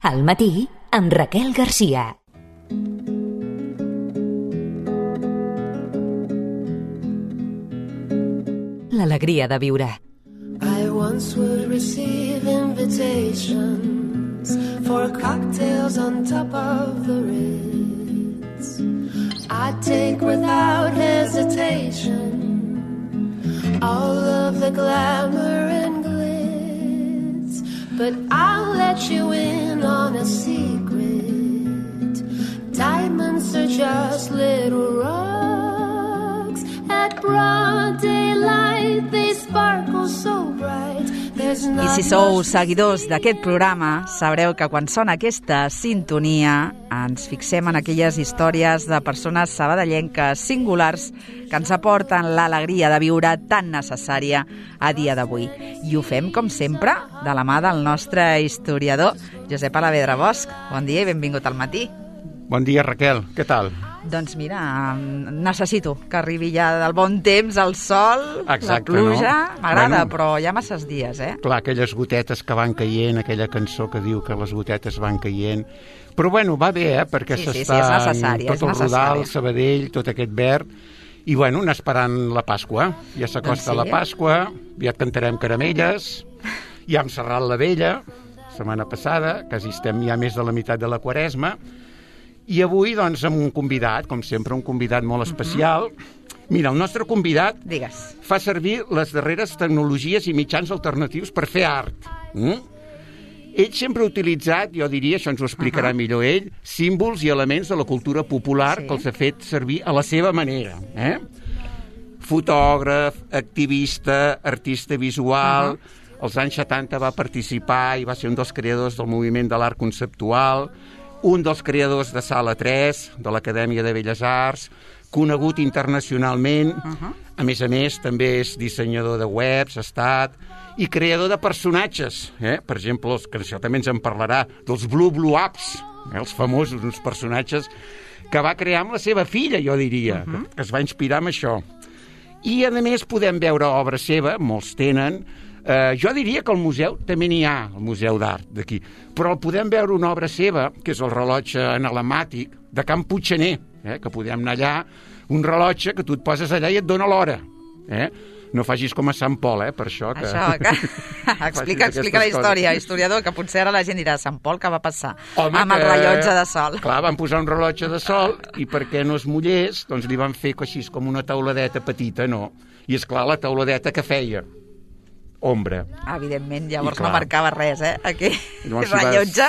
Al matí, amb Raquel Garcia. L'alegria de viure. I once would receive invitations for cocktails on top of the Ritz. I'd take without hesitation all of the glamour and glitz, but I'll let you in on a secret. Diamonds are just little rocks. At broad daylight they sparkle so bright. I si sou seguidors d'aquest programa, sabreu que quan sona aquesta sintonia ens fixem en aquelles històries de persones sabadellenques singulars que ens aporten l'alegria de viure tan necessària a dia d'avui. I ho fem, com sempre, de la mà del nostre historiador, Josep Alavedra Bosch. Bon dia i benvingut al matí. Bon dia, Raquel. Què tal? Doncs mira, necessito que arribi ja del bon temps, el sol, exacte, la pluja. No? M'agrada, bueno, però hi ha masses dies, eh? Clar, aquelles gotetes que van caient, aquella cançó que diu que les gotetes van caient. Però bueno, va bé, perquè s'està tot el Rodal, Sabadell, tot aquest verd. I bueno, anar esperant la Pasqua. Ja s'acosta la Pasqua, ja cantarem caramelles, ja hem serrat la vella, setmana passada, quasi estem ja més de la meitat de la Quaresma. I avui, doncs, amb un convidat, com sempre, un convidat molt especial. Mira, el nostre convidat fa servir les darreres tecnologies i mitjans alternatius per fer art. Ell sempre ha utilitzat, jo diria, això ens ho explicarà millor ell, símbols i elements de la cultura popular que els ha fet servir a la seva manera. Fotògraf, activista, artista visual. Als anys 70 va participar i va ser un dels creadors del moviment de l'art conceptual, un dels creadors de Sala 3, de l'Acadèmia de Belles Arts, conegut internacionalment. A més, també és dissenyador de webs, ha estat, i creador de personatges. Per exemple, que això també ens en parlarà, dels Blue Apps, els famosos, uns personatges que va crear amb la seva filla, jo diria, que es va inspirar en això. I, a més, podem veure obra seva, molts tenen. Jo diria que al museu també n'hi ha, el Museu d'Art d'aquí, però el podem veure una obra seva, que és el rellotge analemàtic de Can Puiggener, que podem anar allà, un rellotge que tu et poses allà i et dona l'hora. No facis com a Sant Pol, per això. Explica la història, historiador, que potser ara la gent dirà Sant Pol, què va passar amb el rellotge de sol? Clar, van posar un rellotge de sol i perquè no es mullés, doncs li van fer així com una tauladeta petita, no? I esclar, la tauladeta que feia? Ombra. Evidentment, llavors no marcava res, aquell rellotge.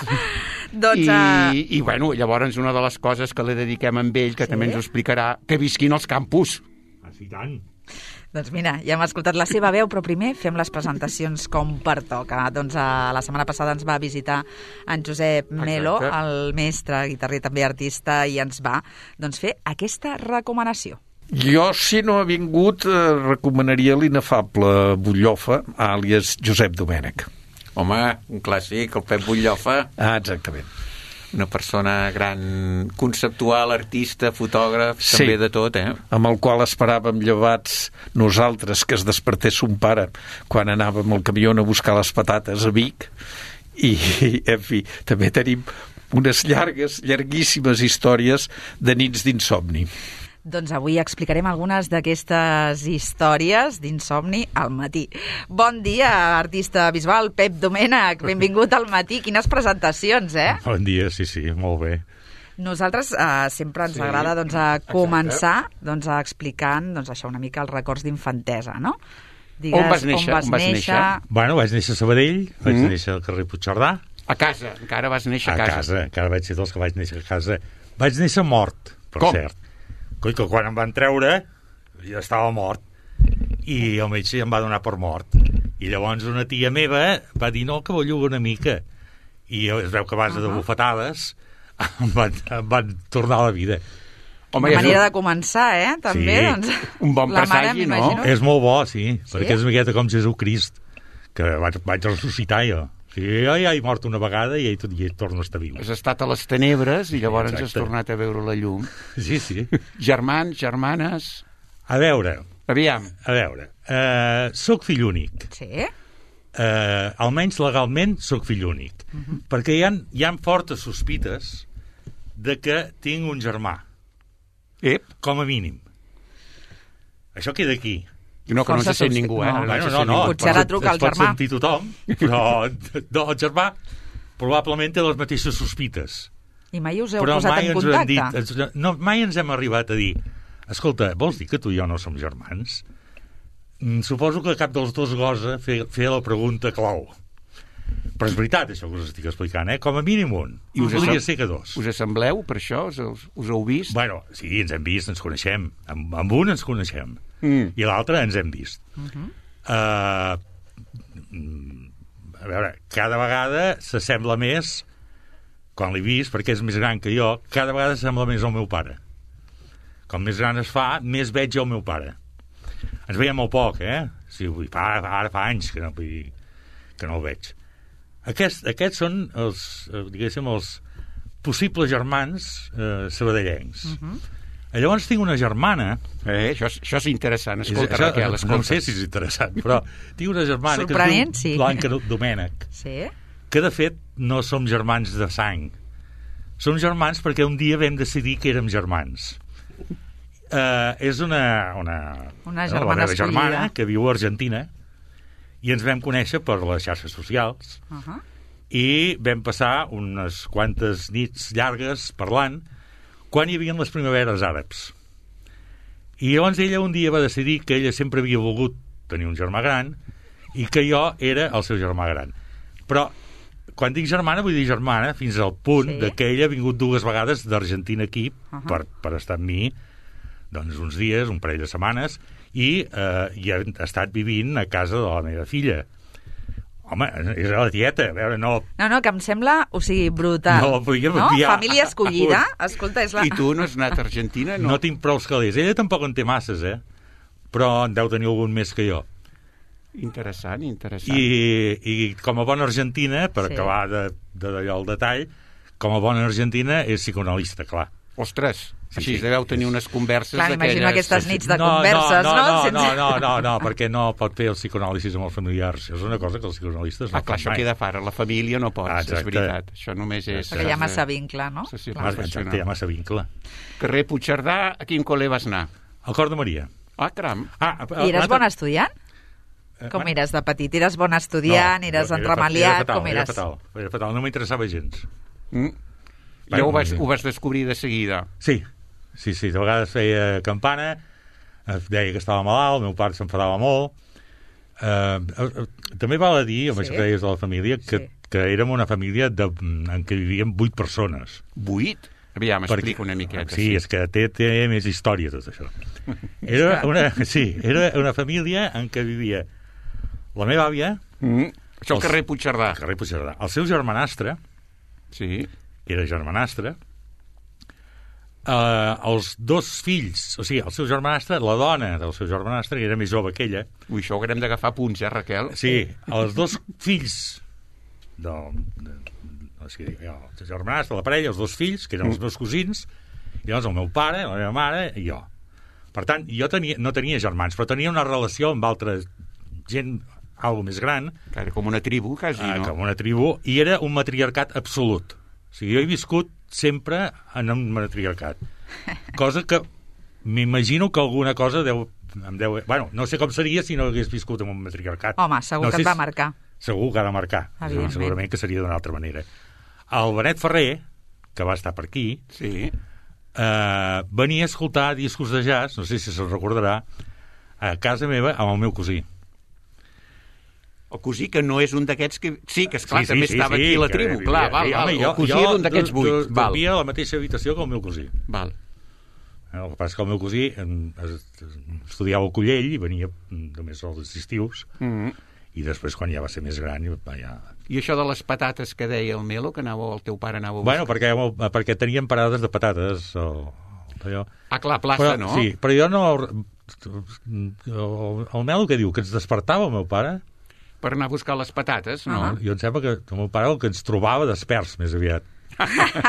I bueno, llavors una de les coses que li dediquem a ell, que també ens ho explicarà, que visquin als campus. I tant. Doncs mira, ja hem escoltat la seva veu, però primer fem les presentacions com pertoca. Doncs la setmana passada ens va visitar en Josep Melo, el mestre, guitarrer també artista, i ens va fer aquesta recomanació. Jo, si no ha vingut, recomanaria l'inefable Butllofa, àlies Josep Domènech. Home, un clàssic, el Pep Butllofa. Exactament. Una persona gran, conceptual, artista, fotògraf, també de tot, amb el qual esperàvem llevats nosaltres que es despertés son pare quan anàvem al camió a buscar les patates a Vic. I, en fi, també tenim unes llarguíssimes històries de nits d'insomni. Doncs avui explicarem algunes d'aquestes històries d'insomni al matí. Bon dia, artista visual, Pep Domènech. Benvingut al matí. Quines presentacions, Bon dia, sí, molt bé. Nosaltres sempre ens agrada començar explicant això una mica els records d'infantesa, no? Digues, on vas néixer? Bueno, vaig néixer a Sabadell, vaig néixer al carrer Puigcerdà. A casa, encara vas néixer a casa. A casa, encara vaig ser dels que vaig néixer a casa. Vaig néixer mort, per cert. Coi, que quan em van treure ja estava mort i el metge em va donar per mort i llavors una tia meva va dir no, que belluga una mica i es veu que a base de bufetades em van tornar a la vida. Home, una manera de començar, també. Sí, un bon presagi, no? És molt bo, sí, perquè és una miqueta com Jesucrist, que vaig ressuscitar jo. Sí, ja he mort una vegada i torno a estar viu. Has estat a les tenebres i llavors has tornat a veure la llum. Sí, sí. Germans, germanes... A veure. Aviam. A veure. Soc fill únic. Sí? almenys legalment sóc fill únic, perquè hi ha fortes sospites de que tinc un germà, com a mínim. Això queda aquí. No, que no se sent ningú, No. Potser ara truca el germà. Pot sentir tothom, però el germà probablement té les mateixes sospites. I mai us heu posat en contacte? Mai ens hem arribat a dir, escolta, vols dir que tu i jo no som germans? Suposo que cap dels dos gosa fer la pregunta clau. Però és veritat, això que us estic explicant, Com a mínim un. I podria ser que dos. Us assembleu per això? Us heu vist? Bueno, sí, ens hem vist, ens coneixem. Amb un ens coneixem. I l'altre ens hem vist. A veure, cada vegada s'assembla més, quan l'he vist, perquè és més gran que jo, cada vegada s'assembla més al meu pare. Com més gran es fa, més veig el meu pare. Ens veiem molt poc, Sí, ara fa anys que no el veig. Aquests són els possibles germans sabadellencs. Llavors tinc una germana... Això és interessant, escolta, Raquel, escolta. No sé si és interessant, però tinc una germana que es diu Blanca Domènec, que de fet no som germans de sang. Som germans perquè un dia vam decidir que érem germans. És una germana que viu a Argentina, i ens vam conèixer per les xarxes socials i vam passar unes quantes nits llargues parlant quan hi havia les primaveres àrabs. I llavors ella un dia va decidir que ella sempre havia volgut tenir un germà gran i que jo era el seu germà gran. Però quan dic germana vull dir germana fins al punt que ella ha vingut 2 vegades d'Argentina aquí per estar amb mi doncs uns dies, un parell de setmanes, i ha estat vivint a casa de la meva filla. Home, és la tieta, a veure, no... No, que em sembla, brutal. No? Família escollida, escolta, és la... I tu no has anat a Argentina? No tinc prou calés. Ella tampoc en té masses, però en deu tenir algun més que jo. Interessant. I com a bona argentina, per acabar d'allò el detall, com a bona argentina és psicoanalista, clar. Ostres, així deveu tenir unes converses d'aquelles... Clar, imagino aquestes nits de converses, no? No, perquè no pot fer el psicoanàlisis amb els familiars. És una cosa que els psicoanalistes no fan mai. Clar, això queda fora. La família no pot, és veritat. Això només és... Perquè hi ha massa vincle, no? Exacte, hi ha massa vincle. Carrer Puigcerdà, a quin col·le vas anar? Al Cor de Maria. Ah, caram. I eres bon estudiant? Com eres de petit? Eres bon estudiant? Eres entremaliat? Com eres? Era fatal, no m'interessava gens. Ja ho vas descobrir de seguida. Sí, de vegades feia campana, deia que estava malalt, el meu pare s'enfadava molt. També val a dir, amb això que deies de la família, que érem una família en què vivíem 8 persones. 8? Aviam, explica una miqueta. Sí, és que té més història tot això. Era una família en què vivia la meva àvia... Això al carrer Puigcerdà. Al carrer Puigcerdà. El seu germanastre... Sí... era germanastre, els 2 fills, o sigui, el seu germanastre, la dona del seu germanastre, que era més jove que ella... Ui, això haurem d'agafar punts, Raquel? Sí, els 2 fills el germanastre, la parella, els 2 fills, que eren els meus cosins, i llavors el meu pare, la meva mare i jo. Per tant, jo no tenia germans, però tenia una relació amb altra gent algo més gran. Era com una tribu, quasi, no? Com una tribu, i era un matriarcat absolut. O sigui, jo he viscut sempre en un matriarcat. Cosa que m'imagino que alguna cosa Bueno, no sé com seria si no hagués viscut en un matriarcat. Home, segur que et va marcar. Segur que ha de marcar. Segurament que seria d'una altra manera. El Benet Ferrer, que va estar per aquí, venia a escoltar discos de jazz, no sé si se'n recordarà, a casa meva amb el meu cosí. El cosí, que no és un d'aquests que... Sí, que esclar, també estava aquí a la tribu, clar, val. El cosí és un d'aquests 8, val. Dormia a la mateixa habitació que el meu cosí. Val. El que passa que el meu cosí estudiava al Collell i venia només als estius, i després, quan ja va ser més gran, ja... I això de les patates que deia el Melo, que el teu pare anava a buscar? Bueno, perquè teníem parades de patates, allò. Ah, clar, plaça, no? Sí, però jo no... El Melo què diu? Que ens despertava el meu pare? Per anar a buscar les patates, no? Jo em sembla que el meu pare el que ens trobava desperts més aviat.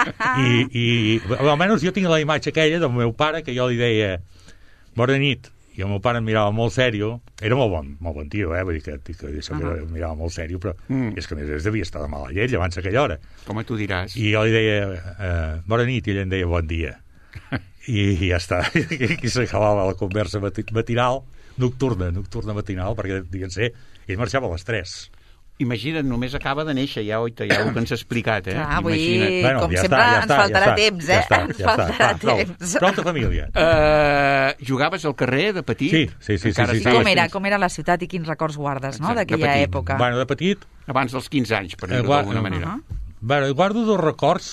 I almenys jo tinc la imatge aquella del meu pare que jo li deia bona nit i el meu pare em mirava molt sèrio, era molt bon tio, vull dir que això em mirava molt sèrio, però és que a més devia estar de mala llet abans d'aquella hora. Com tu diràs. I jo li deia, bona nit, i ell em deia bon dia. I ja està, i s'acabava la conversa matinal, nocturna matinal, perquè devien ser, ell marxava a les 3. Imagina't, només acaba de néixer, ja el que ens ha explicat, Clar, vull dir, Bueno, com ja sempre està, ens faltarà temps, Ens faltarà temps. Prou de família. Jugaves al carrer de petit? Sí. Com era la ciutat i quins records guardes, no?, d'aquella època. Bueno, de petit... Abans dels 15 anys, per dir-ho d'alguna manera. Bueno, guardo 2 records.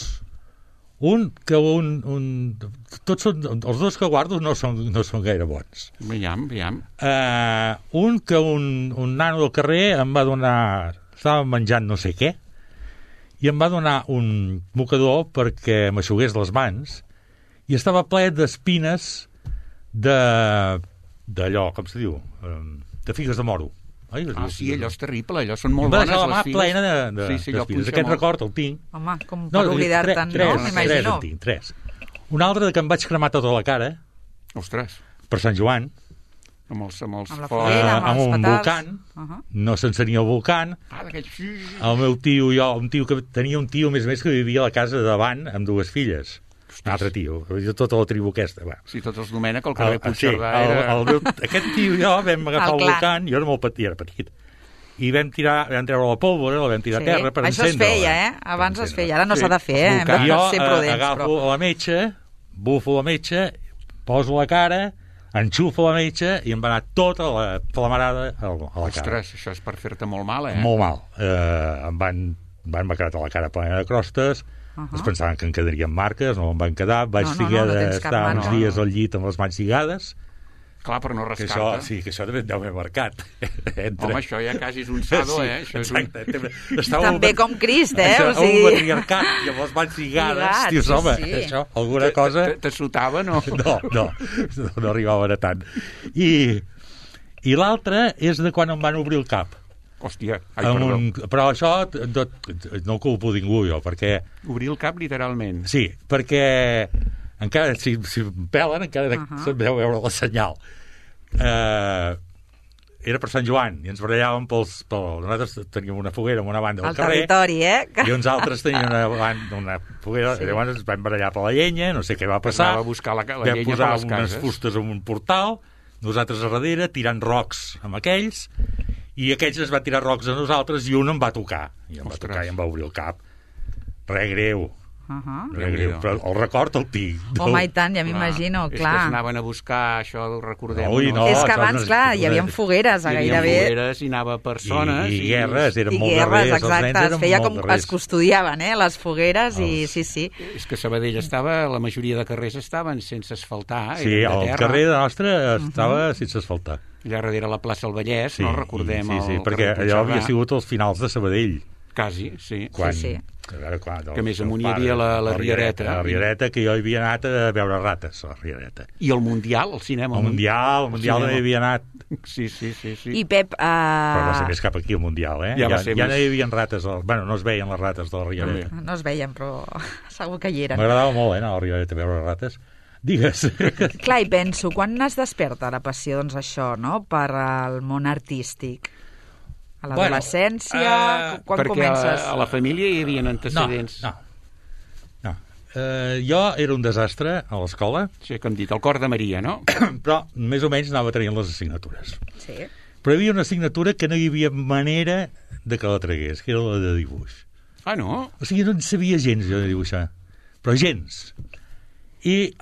Tots són, els 2 que guardo no són gaire bons. Veiem. Un que un nano del carrer em va donar... Estava menjant no sé què, i em va donar un mocador perquè m'aixugués les mans, i estava ple d'espines d'allò, com se diu? De figues de moro. Sí, allò és terrible, allò són molt bones, les figues. la mà plena d'espines. Aquest record el tinc. Home, com per oblidar-te'n, no? M'imagino. 3. Un altre que em vaig cremar tota la cara. Ostres. Per Sant Joan. Amb els la foguera, amb un volcán. No s'encenia el volcán. El meu tio, tenia un tio, més que vivia a la casa davant amb 2 filles. Un altre tio, tota la tribu aquesta. Sí, tots els Domènec, al carrer Puigcerdà era... Aquest tio i jo vam agafar el volcán, jo era molt petit, i vam treure la pólvora, la vam tirar a terra per encendre-la. Això es feia, Abans es feia, ara no s'ha de fer, hem de ser prudents. Agafo la metxa, bufo la metxa, poso la cara, enxufo la metxa i em va anar tota la flamarada a la cara. Ostres, això és per fer-te molt mal, Molt mal. M'ha quedat la cara plena de crostes. Es pensaven que em quedarien marques, no em van quedar. Vaig estar uns dies al llit amb les mans lligades. Clar, per no rascar-te. Que això també deu haver marcat. Home, això ja quasi és un sado, Exacte. També com Crist, Un matriarcat i amb les mans lligades. Dius, home, això, alguna cosa... Te sotava, no? No arribaven a tant. I l'altre és de quan em van obrir el cap. Hòstia, perdó. Però això no culpo ningú, jo, perquè... Obrir el cap, literalment. Sí, perquè encara, si em pelen, encara se'n deu veure la senyal. Era per Sant Joan, i ens barallàvem nosaltres teníem una foguera en una banda del carrer. El territori, I uns altres tenien una foguera, i llavors ens vam barallar per la llenya, no sé què va passar. Anava a buscar la llenya per les cases. Vam posar unes fustes en un portal, nosaltres a darrere, tirant rocs amb aquells, i aquells es van tirar rocs a nosaltres i un em va tocar. I em va tocar i em va obrir el cap. Res greu. Però el record el tinc. Home, i tant, ja m'imagino, clar. És que s'anaven a buscar, això ho recordem. És que abans, clar, hi havia fogueres a gairebé... Hi havia fogueres i anava persones. I guerres, eren molt darrers. Exacte, es feia com es custodiaven, les fogueres, i sí. És que Sabadell la majoria de carrers estaven sense asfaltar. Sí, el carrer nostre estava sense asfaltar. Allà darrere la plaça del Vallès, no recordem... Sí, perquè allò havia sigut els finals de Sabadell. Quasi, sí. Sí. Que més amunt hi havia la Riereta. La Riereta, que jo hi havia anat a veure rates, a la Riereta. I el Mundial, el cinema. El Mundial també hi havia anat. Sí. I Pep... Però va ser més cap aquí, el Mundial, Ja no hi havia rates, bueno, no es veien les rates de la Riereta. No es veien, però segur que hi eren. M'agradava molt, anar a la Riereta a veure rates. Digues. Clar, i penso, quan es desperta la passió, doncs això, no?, per al món artístic? A l'adolescència? Quan comences? Perquè a la família hi havia antecedents. No. Jo era un desastre a l'escola. Sí, com dit, el cor de Maria, no? Però més o menys anava traient les assignatures. Sí. Però hi havia una assignatura que no hi havia manera de que la tragués, que era la de dibuix. Ah, no? O sigui, no en sabia gens jo de dibuixar. Però gens. I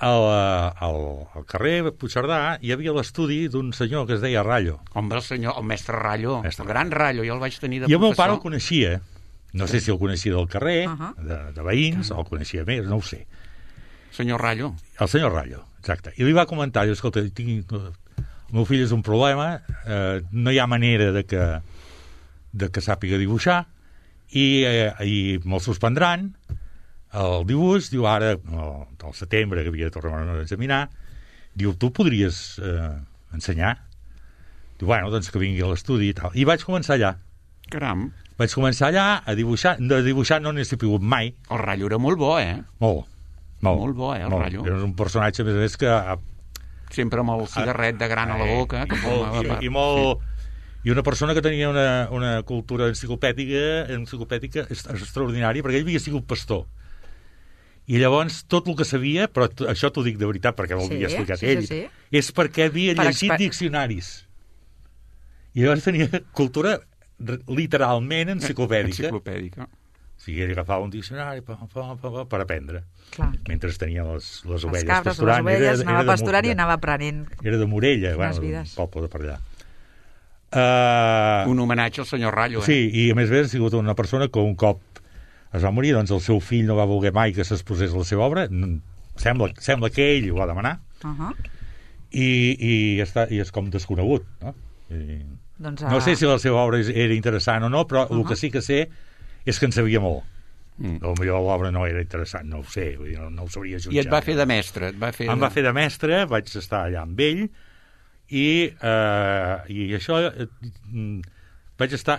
al carrer Puigcerdà hi havia l'estudi d'un senyor que es deia Rallo. Home, el mestre Rallo, el gran Rallo, jo el vaig tenir de professor. I el meu pare el coneixia. No sé si el coneixia del carrer, de veïns, o el coneixia més, no ho sé. Senyor Rallo. El senyor Rallo, exacte. I li va comentar, escolta, el meu fill és un problema, no hi ha manera de que sàpiga dibuixar, i me'l suspendran, el dibuix, diu ara, al setembre, que havia de tornar a examinar, diu, tu podries ensenyar? Diu, bueno, doncs que vingui a l'estudi i tal. I vaig començar allà. Caram. Vaig començar allà a dibuixar. De dibuixar no n'he sabut mai. El Rallo era molt bo, Molt bo, el Rallo. Era un personatge, a més, que Sempre amb el cigarret de gran a la boca. Que I una persona que tenia una cultura enciclopèdica extraordinària, perquè ell havia sigut pastor. I llavors tot el que sabia, però això t'ho dic de veritat perquè m'ho havia explicat ell, és perquè havia llegit diccionaris. I llavors tenia cultura literalment enciclopèdica. O sigui, ell agafava un diccionari per aprendre. Clar. Mentre tenia les ovelles cabres, pasturant. Les ovelles, anava pasturant i anava aprenent. Era de Morella, un poble de per allà. Un homenatge al senyor Rallo. Sí, i a més ha sigut una persona que un cop es va morir, doncs el seu fill no va voler mai que s'exposés la seva obra. Sembla que ell ho va demanar. I és com desconegut, no? No sé si la seva obra era interessant o no, però el que sí que sé és que en sabia molt. Potser l'obra no era interessant, no ho sé, no ho sabria jutjar. I et va fer de mestre? Em va fer de mestre, vaig estar allà amb ell, i això vaig estar...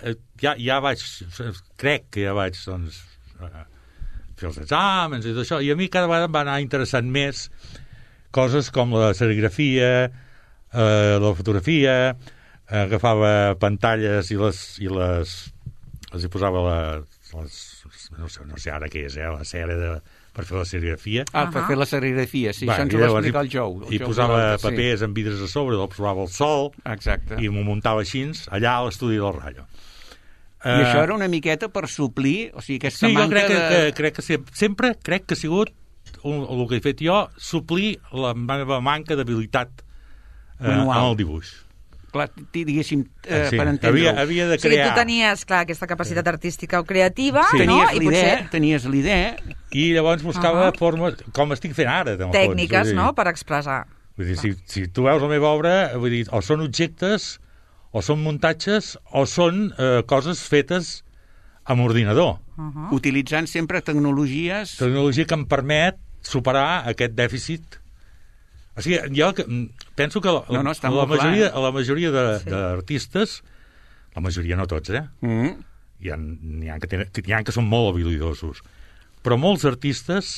Crec que ja vaig, doncs, fer els exàmens i tot això, i a mi cada vegada em va anar interessant més coses com la serigrafia, la fotografia, agafava pantalles i els hi posava no sé ara què és, la cera per fer la serigrafia. Per fer la serigrafia, sí, això ens ho va explicar el Jou. I posava papers amb vidres a sobre, l'observava el sol, i m'ho muntava així, allà a l'estudi del Rallo. I això era una miqueta per suplir, o sigui, aquesta manca de... Sí, jo crec que sempre crec que ha sigut el que he fet jo, suplir la meva manca d'habilitat en el dibuix. Clar, diguéssim, per entendre-ho. Havia de crear... O sigui, tu tenies, clar, aquesta capacitat artística o creativa, no? Tenies l'idea. I llavors buscava formes, com estic fent ara. Tècniques, no?, per expressar. Vull dir, si tu veus la meva obra, vull dir, o són objectes, o són muntatges, o són coses fetes amb ordinador. Utilitzant sempre tecnologies... Tecnologia que em permet superar aquest dèficit. O sigui, jo penso que la majoria d'artistes, la majoria no tots, hi ha que són molt habilidosos, però molts artistes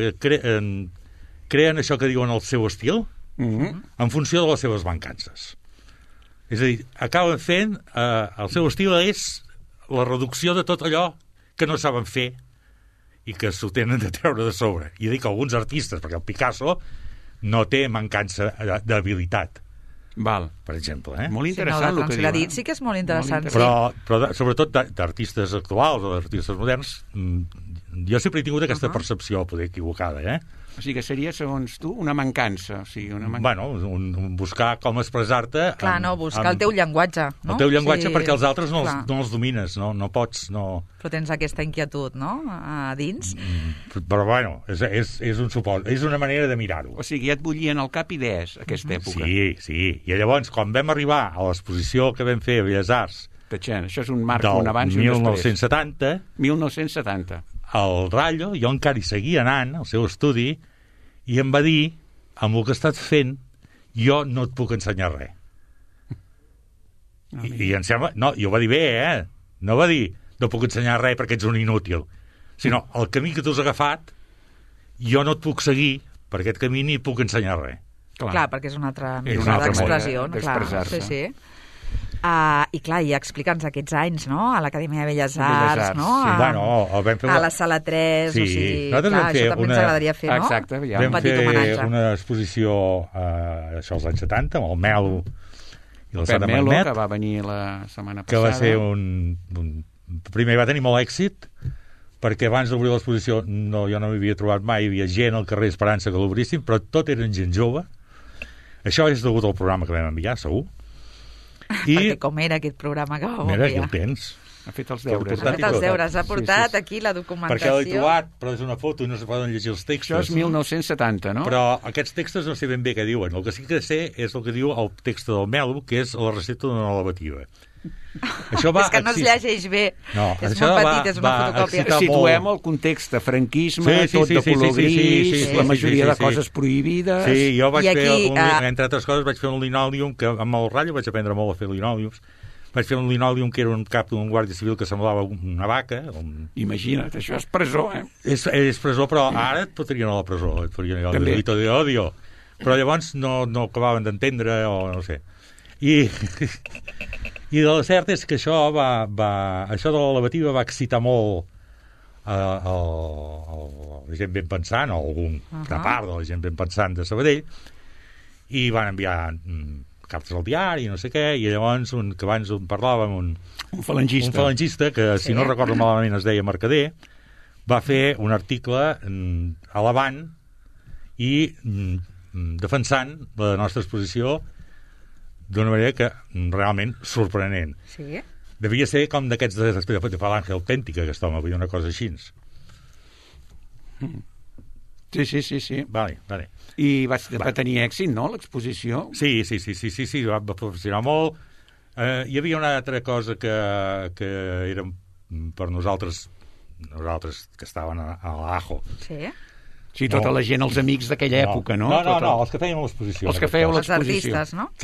creen això que diuen el seu estil en funció de les seves mancances. És a dir, acaben fent... el seu estil és la reducció de tot allò que no saben fer i que s'ho tenen de treure de sobre. I dic alguns artistes, perquè el Picasso no té mancança d'habilitat. Val. Per exemple. Molt interessant el que diu. Sí que és molt interessant. Però sobretot d'artistes actuals o d'artistes moderns, jo sempre he tingut aquesta percepció, poder equivocada, O sigui que seria, segons tu, una mancança. O sigui, bueno, buscar com expressar-te... Clar, buscar el teu llenguatge. El teu llenguatge, perquè els altres no els domines, no pots... Però tens aquesta inquietud, no?, a dins. Però, bueno, és un supòsit, és una manera de mirar-ho. O sigui, ja et bullien al cap idees, aquesta època. Sí. I llavors, quan vam arribar a l'exposició que vam fer a Belles Arts... Això és un marc, un abans i un després. 1970. El Rallo, jo encara hi seguia anant al seu estudi, i em va dir, amb el que estàs fent, jo no et puc ensenyar res. I em sembla... No, i ho va dir bé, No va dir, no puc ensenyar res perquè ets un inútil. Sinó, el camí que tu has agafat, jo no et puc seguir, per aquest camí ni et puc ensenyar res. Clar, perquè és una altra d'expressió. Sí. I clar, i explica'ns aquests anys, no?, a l'Acadèmia de Belles Arts, no?, a la Sala 3, o sigui, clar, això també ens agradaria fer, no? Exacte, vam fer una exposició, això als anys 70, amb el Melo i la Sara Magnet, que va venir la setmana passada. Que va ser primer va tenir molt èxit, perquè abans d'obrir l'exposició jo no m'havia trobat mai, hi havia gent al carrer esperant que l'obríssim, però tot eren gent jove. Això és degut al programa que vam enviar, segur. Perquè com era aquest programa que vam enviar? Mira, aquí el tens. Ha fet els deures. Ha portat aquí la documentació. Perquè l'he trobat, però és una foto i no se poden llegir els textos. Això és 1970, no? Però aquests textos no sé ben bé què diuen. El que sí que sé és el que diu el text del Melo, que és la recepta d'una lavativa. És que no es llegeix bé. És molt petit, és una fotocòpia. Situem el context de franquisme, tot de color gris, la majoria de coses prohibides. Sí, jo vaig fer, entre altres coses, vaig fer un linòleum, que amb el Rallo vaig aprendre molt a fer linòleums. Vaig fer un linòleum que era un cap d'un guàrdia civil que semblava una vaca. Imagina't, això és presó, És presó, però ara et fotrien a la presó. Et farien el delito de odio. però llavors no acabaven d'entendre, o no sé. I el cert és que això això de la lavativa va excitar molt la gent ben pensant, o una part de la gent ben pensant de Sabadell, i van enviar cartes al diari, no sé què, i llavors, que abans parlàvem, un falangista, que si no recordo malament es deia Mercader, va fer un article alabant i defensant la nostra exposició d'una manera que realment sorprenent. Sí? Devia ser com d'aquests de Falange Autèntica, aquest home, vull dir una cosa així. Sí. Vale. I va tenir èxit, no, l'exposició? Sí, va funcionar molt. Hi havia una altra cosa que era per nosaltres que estaven a l'Ajo. Sí? Sí, tota la gent, els amics d'aquella època, no? No, els que feien l'exposició. Els que feien Els l'exposició. artistes, no?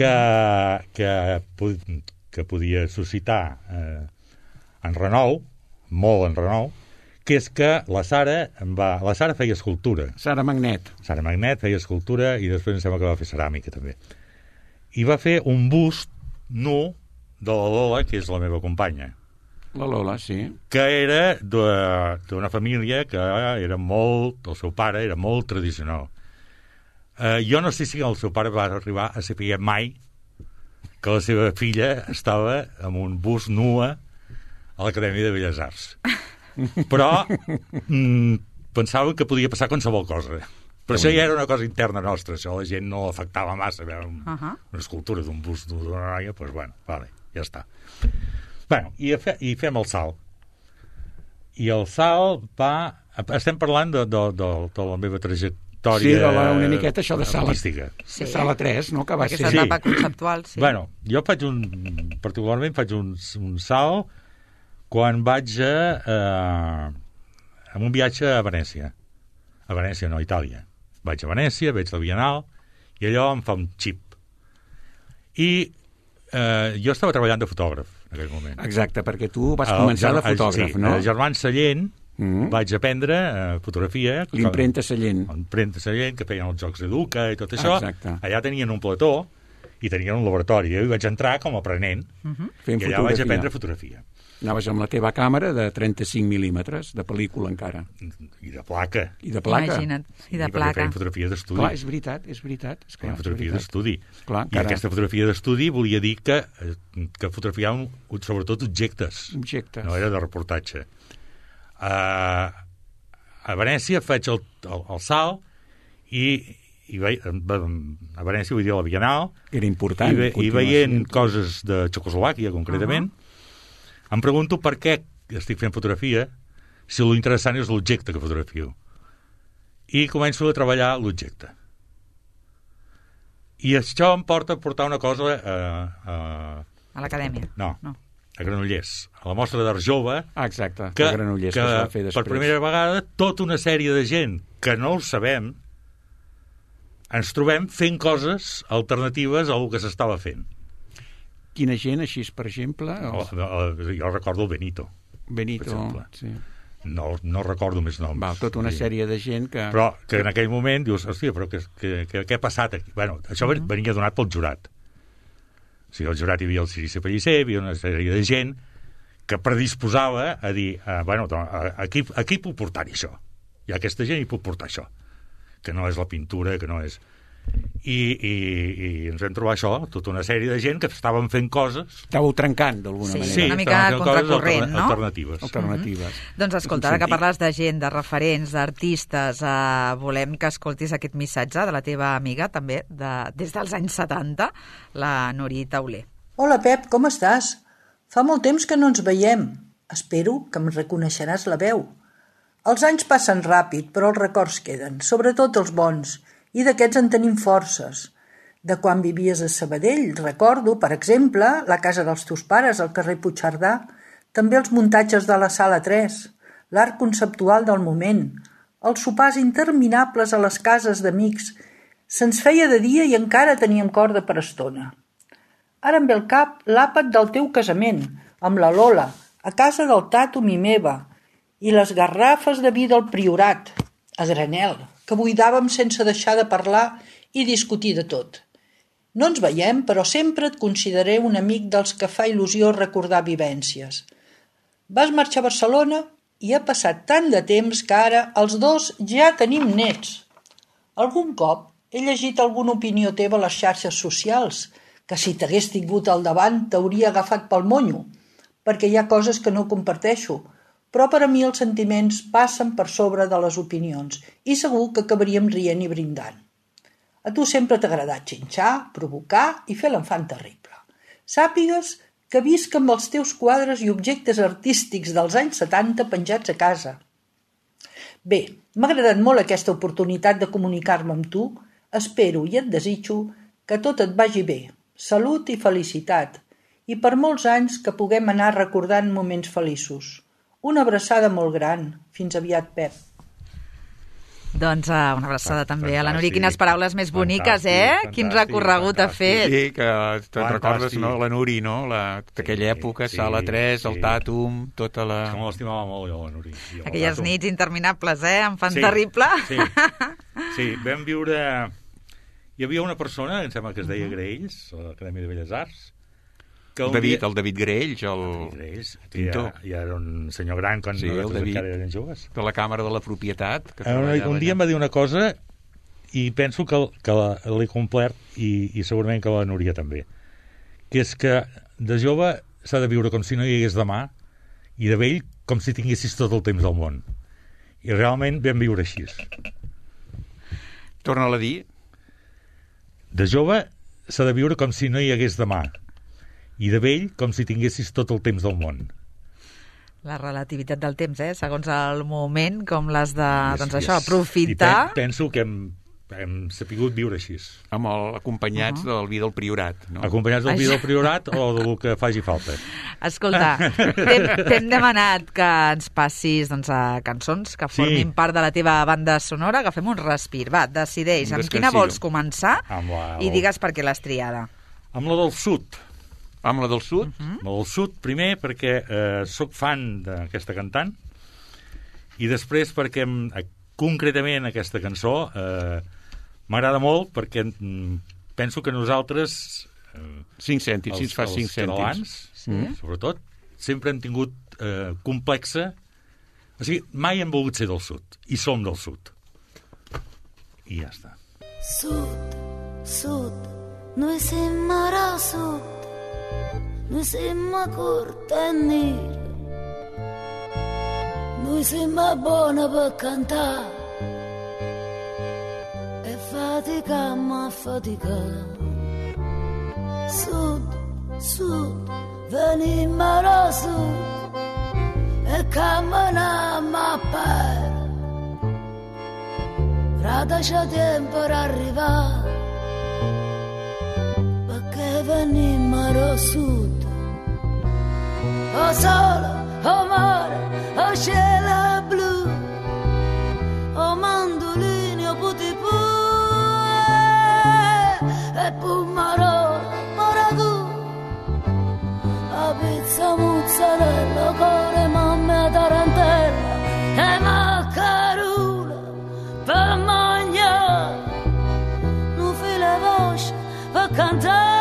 Que podia suscitar en renou, molt en renou, que és que la Sara feia escultura. Sara Magnet feia escultura i després em sembla que va fer ceràmica també. I va fer un bust nu de la Lola, que és la meva companya. La Lola, sí. Que era d'una família que era molt... El seu pare era molt tradicional. Jo no sé si el seu pare va arribar a saber mai que la seva filla estava amb un bust nua a l'Acadèmia de Belles Arts. Però pensava que podia passar qualsevol cosa. Però això ja era una cosa interna nostra. Això la gent no afectava massa. Veure una escultura d'un bust d'una noia, doncs bueno, vale, ja està. Bueno, i fem el salt. I el salt va... Estem parlant de la meva trajectòria una miqueta això de sala. Sí. Sala 3, no? Que va ser... Aquesta etapa conceptual, sí. Bueno, jo particularment faig un salt quan vaig en un viatge a Venècia. A Venècia, no, a Itàlia. Vaig a Venècia, veig la Bienal, i allò em fa un xip. I jo estava treballant de fotògraf en aquell moment. Exacte, perquè tu vas començar de fotògraf, no? Sí, Germán Sallent vaig aprendre fotografia. L'impremta Sallent. L'impremta Sallent, que feien els Jocs d'Educa i tot això. Exacte. Allà tenien un plató i tenien un laboratori. Jo hi vaig entrar com a aprenent i allà vaig aprendre fotografia. Anaves amb la teva càmera de 35 mil·límetres, de pel·lícula encara. I de placa. Imagina't, i de placa. Feien fotografia d'estudi. Clar, és veritat. Feien fotografia d'estudi. Clar, I aquesta fotografia d'estudi volia dir que fotografiàvem sobretot objectes. Objectes. No era de reportatge. A Venècia faig el salt i a Venècia, vull dir, a la Bienal, era important. I veient coses de Txecoslovàquia, concretament, em pregunto per què estic fent fotografia si l'interessant és l'objecte que fotografio. I començo a treballar l'objecte. I això em porta a portar una cosa a l'Acadèmia. No, a Granollers, a la mostra d'art jove. Exacte, a Granollers, que es va fer després. Per primera vegada, tota una sèrie de gent que no ho sabem, ens trobem fent coses alternatives a el que s'estava fent. Quina gent, així, per exemple? Jo recordo el Benito. Benito, sí. No recordo més noms. Tota una sèrie de gent que... Però que en aquell moment dius, hòstia, però què ha passat aquí? Bueno, això venia donat pel jurat. O sigui, al jurat hi havia el Cirici Pellicer, hi havia una sèrie de gent que predisposava a dir, aquí puc portar-hi això. I aquesta gent hi puc portar això. Que no és la pintura, que no és... I ens vam trobar això, tota una sèrie de gent que estaven fent coses... Estàveu trencant, d'alguna manera. Sí, una mica contracorrent, no? Alternatives. Doncs escolta, ara que parles de gent, de referents, d'artistes, volem que escoltis aquest missatge de la teva amiga, també, des dels anys 70, la Nuri Tauler. Hola, Pep, com estàs? Fa molt temps que no ens veiem. Espero que em reconeixeràs la veu. Els anys passen ràpid, però els records queden, sobretot els bons, i d'aquests en tenim forces. De quan vivies a Sabadell, recordo, per exemple, la casa dels teus pares al carrer Puigcerdà, també els muntatges de la Sala 3, l'art conceptual del moment, els sopars interminables a les cases d'amics. Se'ns feia de dia i encara teníem corda per estona. Ara em ve al cap l'àpat del teu casament, amb la Lola, a casa del Tato mi meva, i les garrafes de vi del Priorat, a granel, que buidàvem sense deixar de parlar i discutir de tot. No ens veiem, però sempre et consideraré un amic dels que fa il·lusió recordar vivències. Vas marxar a Barcelona i ha passat tant de temps que ara els dos ja tenim nets. Algun cop he llegit alguna opinió teva a les xarxes socials, que si t'hagués tingut al davant t'hauria agafat pel monyo, perquè hi ha coses que no comparteixo, però per a mi els sentiments passen per sobre de les opinions i segur que acabaríem rient i brindant. A tu sempre t'ha agradat xinxar, provocar i fer l'enfant terrible. Sàpigues que visc amb els teus quadres i objectes artístics dels anys 70 penjats a casa. Bé, m'ha agradat molt aquesta oportunitat de comunicar-me amb tu. Espero i et desitjo que tot et vagi bé, salut i felicitat, i per molts anys que puguem anar recordant moments feliços. Una abraçada molt gran. Fins aviat, Pep. Doncs una abraçada també a la Núria. Quines paraules més boniques, Quin recorregut ha fet. Sí, que te'n recordes, no? La Núria, no? D'aquella època, Sala 3, el Tàtum, tota la... Que me l'estimava molt, jo, la Núria. Aquelles nits interminables, Enfant terrible. Sí, vam viure... Hi havia una persona, em sembla que es deia Graells, a l'Acadèmia de Belles Arts, el David Graells, el pintor. Ja era un senyor gran quan nosaltres encara eren joves. De la Càmera de la Propietat. Un dia em va dir una cosa i penso que l'he complert i segurament que la Núria també, que és que de jove s'ha de viure com si no hi hagués demà i de vell com si tinguessis tot el temps del món. I realment vam viure així. Torna-la a dir. De jove s'ha de viure com si no hi hagués demà i de vell com si tinguessis tot el temps del món. La relativitat del temps, segons el moment, com l'has de, aprofitar. I penso que hem sapigut viure així. Acompanyats del vi del Priorat. No? Acompanyats del vi del Priorat o del que faci falta. Escolta, t'hem demanat que ens passis cançons que formin part de la teva banda sonora. Agafem un respir. Va, decideix. Amb quina vols començar? I digues per què l'has triada. Amb la del Sud. Amb la del Sud? La del Sud, primer, perquè sóc fan d'aquesta cantant, i després perquè concretament aquesta cançó m'agrada molt, perquè penso que nosaltres 5 cèntims, si ens fas 5 cèntims, sobretot, sempre hem tingut complexa, o sigui, mai hem volgut ser del Sud, i som del Sud. I ja està. Sud, Sud, noi siamo al Sud, noi siamo cortenniri, noi siamo buoni per cantare e faticamo a faticare. Sud, Sud, venimmo al Sud e camminiamo a piedi, rada c'è tempo per arrivare, perché venimmo al Sud. O sole, o mare, o cielo blu, o mandolini, o putipu, e pumarò, maragù, a pizza mozzarella, core, mamma e tarantella, e maccarula, per mangiare, non file voce, per cantare.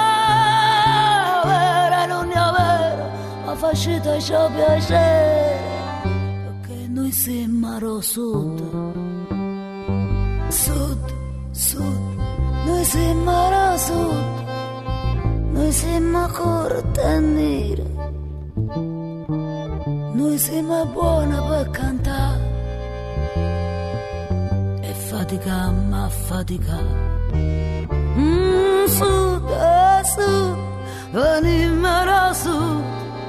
Facete ciò piacere, perché noi siamo al Sud, Sud, Sud, noi siamo al Sud, noi siamo cortenniri, noi siamo buoni per cantare e faticamo a faticare. Sud, Sud, venimmo al Sud.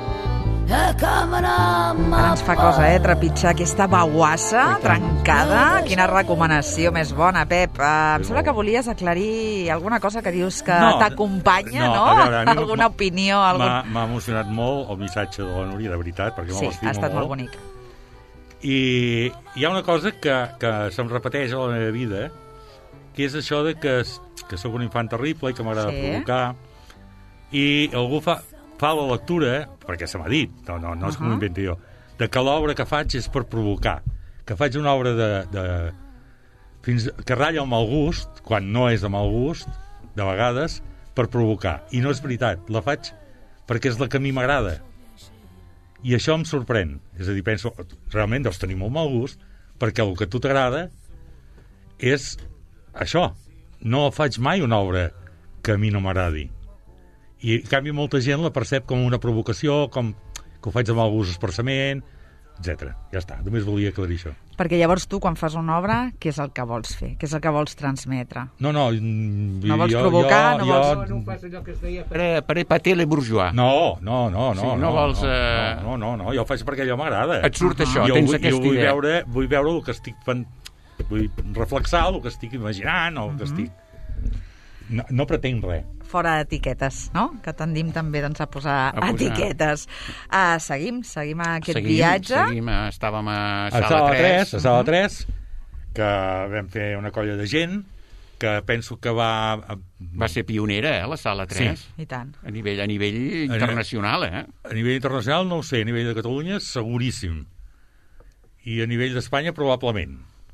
Ara ens fa cosa, trepitjar aquesta baguassa trencada. Quina recomanació més bona, Pep. Em sembla que volies aclarir alguna cosa que dius que t'acompanya, no? Alguna opinió? M'ha emocionat molt el missatge de la Núria, de veritat, perquè me l'estimo molt. Sí, ha estat molt bonic. I hi ha una cosa que se'm repeteix a la meva vida, que és això de que sóc un infant terrible i que m'agrada provocar, i algú fa la lectura, perquè se m'ha dit, no és que m'ho inventi jo, de que l'obra que faig és per provocar, que faig una obra de fins que ratlla el mal gust, quan no és de mal gust, de vegades, per provocar. I no és veritat, la faig perquè és la que a mi m'agrada. I això em sorprèn. És a dir, penso, realment deus tenir molt mal gust, perquè el que a tu t'agrada és això. No faig mai una obra que a mi no m'agradi. I, en canvi, molta gent la percep com una provocació, com que ho faig de mal gust expressament, etc. Ja està, només volia aclarir això. Perquè llavors tu, quan fas una obra, què és el que vols fer? Què és el que vols transmetre? No, vols provocar? No ho fas allò que es deia per épater les bourgeois. No, vols... No, jo ho faig perquè allò m'agrada. Et surt això, tens aquesta idea. Vull veure el que estic fent, vull reflexar el que estic imaginant, o el que estic... No pretenc res. Fora etiquetes, no? Que tendim també doncs, a posar etiquetes. Seguim aquest viatge. Estàvem a Sala 3. A Sala 3, que vam fer una colla de gent que penso que va ser pionera, la Sala 3. Sí. I tant. A nivell internacional, A nivell internacional no ho sé, a nivell de Catalunya seguríssim. I a nivell d'Espanya probablement.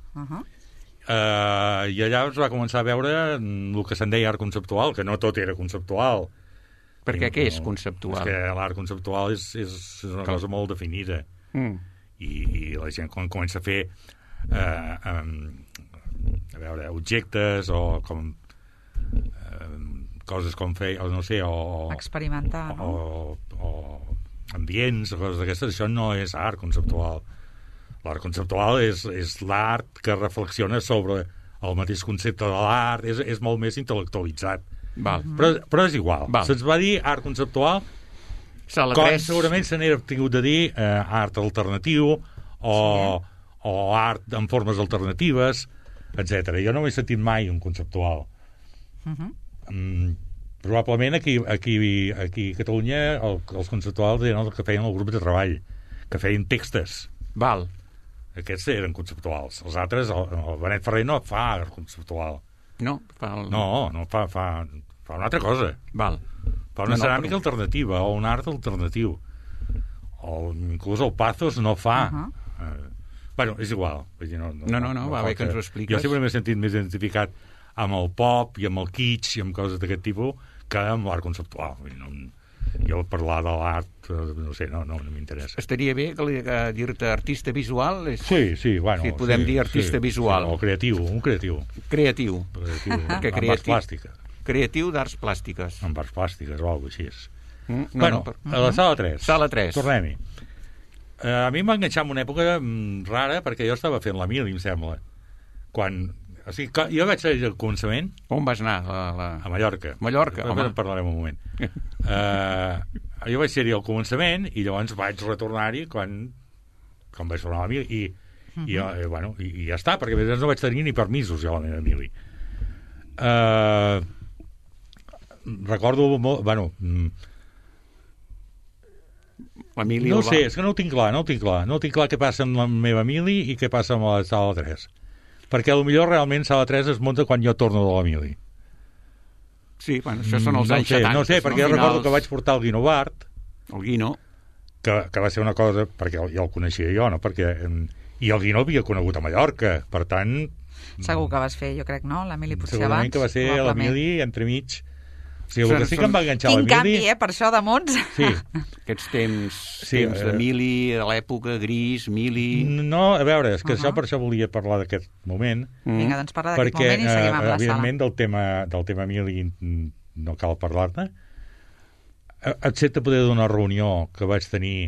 I allà es va començar a veure el que se'n deia art conceptual, que no tot era conceptual. Perquè què és conceptual? És que l'art conceptual és una cosa molt definida. I la gent quan comença a fer a veure, objectes o com coses com fer, o no sé, o experimentar, no? O ambients, o coses d'aquestes, això no és art conceptual. L'art conceptual és l'art que reflexiona sobre el mateix concepte de l'art, és molt més intel·lectualitzat. Però és igual. Se'ns va dir art conceptual, com segurament se n'era tingut de dir art alternatiu o art en formes alternatives, etc. Jo no m'he sentit mai un conceptual. Probablement aquí a Catalunya els conceptuals eren els que feien el grup de treball, que feien textos. Aquests eren conceptuals. Els altres, el Benet Ferrer no fa art conceptual. No fa una altra cosa. Fa una ceràmica alternativa o un art alternatiu. O inclús el Pathos no fa. Bueno, és igual. No, va bé que ens ho expliques. Jo sempre m'he sentit més identificat amb el pop i amb el kitsch i amb coses d'aquest tipus que amb l'art conceptual. Jo parlar de l'art, no sé, no m'interessa. Estaria bé que dir-te artista visual? Sí, bueno. Si podem dir artista visual. O creatiu, un creatiu. Creatiu. Amb arts plàstiques. Creatiu d'arts plàstiques. Amb arts plàstiques o alguna cosa així. Bueno, a la Sala 3. Sala 3. Tornem-hi. A mi em va enganxar en una època rara perquè jo estava fent la mili, em sembla. O sigui, jo vaig ser al començament... On vas anar? A Mallorca. Home. En parlarem un moment. Jo vaig ser-hi al començament i llavors vaig retornar-hi quan vaig tornar a la mili i ja està, perquè a vegades no vaig tenir ni permisos jo a la meva mili. Recordo molt... No sé, és que no ho tinc clar. No tinc clar què passa amb la meva mili i què passa amb la Sala 3. Perquè potser realment Sala 3 es munta quan jo torno de la mili. Sí, bueno, això són els anys 70. No sé, perquè jo recordo que vaig portar el Guino Bart. El Guino. Que va ser una cosa, perquè ja el coneixia jo, no? I el Guino havia conegut a Mallorca, per tant... Segur que vas fer, jo crec, no? La mili potser abans. Segurament que va ser a la mili entremig. O sigui, el que sí que em va enganxar la mili... Quin canvi, per això, de mons. Sí. Aquests temps de mili, de l'època gris, mili... No, a veure, és que per això volia parlar d'aquest moment. Vinga, doncs parla d'aquest moment i seguim amb la sala. Evidentment, del tema mili no cal parlar-ne, excepte poder d'una reunió que vaig tenir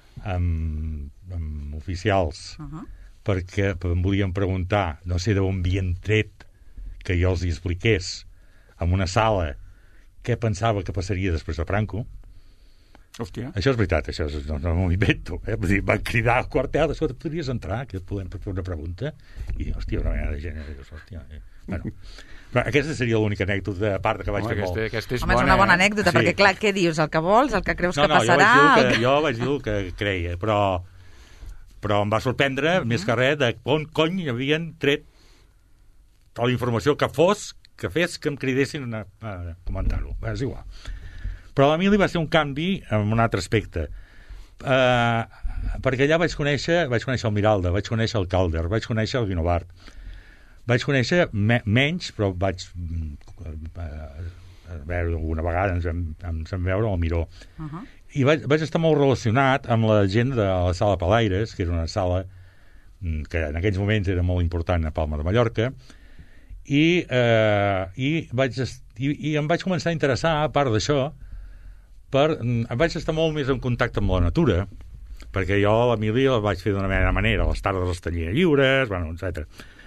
amb oficials, perquè em volien preguntar, no sé d'on havien tret que jo els hi expliqués en una sala què pensava que passaria després de Franco. Hòstia. Això és veritat, això no m'ho invento. Vull dir, van cridar al quartel, escolta, podries entrar, que podem fer una pregunta? I, hòstia, una mena de gent... Bueno, però aquesta seria l'única anècdota, a part que vaig fer molt. Aquesta és bona, és una bona anècdota, perquè clar, què dius? El que vols? El que creus que passarà? Jo vaig dir el que creia, però em va sorprendre, més que res, de on cony havien tret tota la informació que fes que em cridessin a comentar-ho. És igual. Però la mili va ser un canvi en un altre aspecte. Perquè allà vaig conèixer el Miralda, vaig conèixer el Calder, vaig conèixer el Guino Bart. vaig conèixer menys, però vaig veure alguna vegada, ens vam veure al Miró. I vaig estar molt relacionat amb la gent de la Sala Palaires, que era una sala que en aquells moments era molt important a Palma de Mallorca, i em vaig començar a interessar, a part d'això, em vaig estar molt més en contacte amb la natura, perquè jo a l'Emília la vaig fer d'una manera, les tardes les tenia lliures, bueno, etc.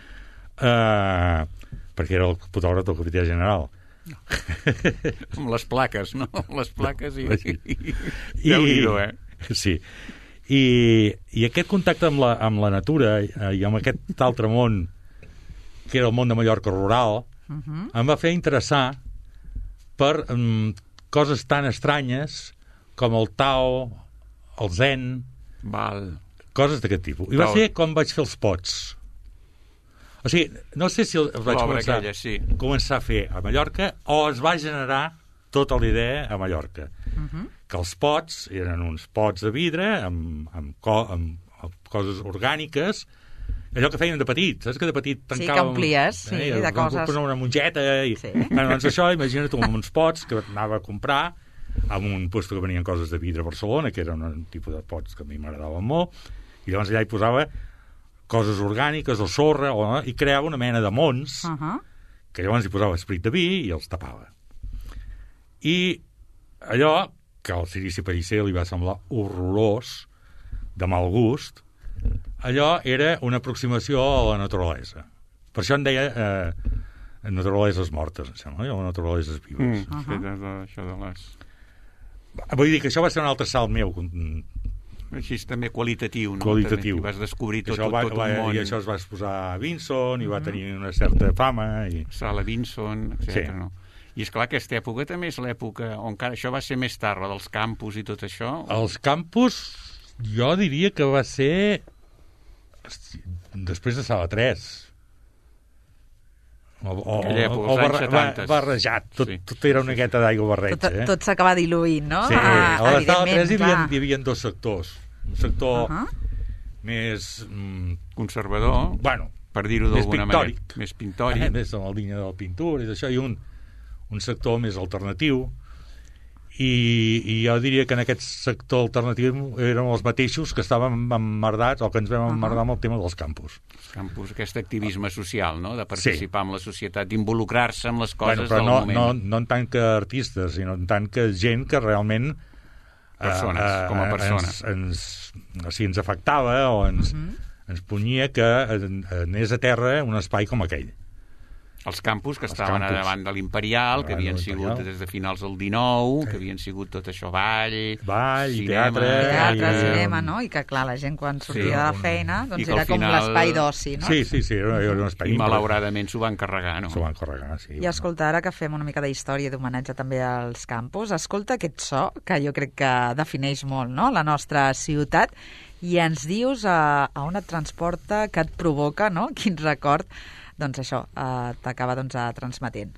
Perquè era el fotògraf del Comitè General. Amb les plaques, no? Les plaques i... Déu-n'hi-do, Sí. I aquest contacte amb la natura i amb aquest altre món, que era el món de Mallorca rural, em va fer interessar per coses tan estranyes com el Tao, el Zen, coses d'aquest tipus. I va ser com vaig fer els pots. O sigui, no sé si els vaig començar a fer a Mallorca o es va generar tota la idea a Mallorca. Que els pots eren uns pots de vidre amb coses orgàniques, allò que feien de petit, saps que de petit tancàvem... Sí, que omplies, de coses... Una mongeta i... Doncs això, imagina't uns pots que anava a comprar en un lloc que venien coses de vidre a Barcelona, que era un tipus de pots que a mi m'agradaven molt, i llavors allà hi posava coses orgàniques o sorra, i creava una mena de mons, que llavors hi posava esperit de vi i els tapava. I allò que al Cirici Pellicer li va semblar horrorós, de mal gust, allò era una aproximació a la naturalesa. Per això en deia naturaleses mortes, em sembla, o naturaleses vives. Vull dir que això va ser un altre salt meu. Així també qualitatiu, no? Qualitatiu. Vas descobrir tot un món. I això es va exposar a Vinson i va tenir una certa fama. Sala Vinson, etc. No? I esclar, aquesta època també és l'època on encara això va ser més tard, la dels campus i tot això. Els campus, jo diria que va ser després de Sala 3. Barrejat. Tot era una gueta d'aigua barreja. Tot s'acaba diluint, no? Sí, a la Sala 3 hi havia dos sectors. Un sector més... conservador, per dir-ho d'alguna manera. Més pintòric. Més en la línia de la pintura i d'això, i un sector més alternatiu, i jo diria que en aquest sector alternatiu eren els mateixos que estàvem emmerdats, o que ens vam emmerdar amb el tema dels campus. Els campus, aquest activisme social, no?, de participar en la societat, d'involucrar-se en les coses del moment. No en tant que artistes, sinó en tant que gent que realment com a persones ens afectava o ens punyia que anés a terra un espai com aquell. Els campus que estaven davant de l'Imperial, que havien sigut des de finals del 19, que havien sigut tot això, ball, teatre, cinema, no? I que, clar, la gent quan sortia de la feina doncs era com l'espai d'oci, no? Sí, era un espai. I malauradament s'ho van carregar, no? S'ho van carregar, sí. I escolta, ara que fem una mica d'història i d'homenatge també als campus, escolta aquest so, que jo crec que defineix molt, no?, la nostra ciutat, i ens dius a on et transporta, què et provoca, no?, quin record doncs això t'acaba transmetent.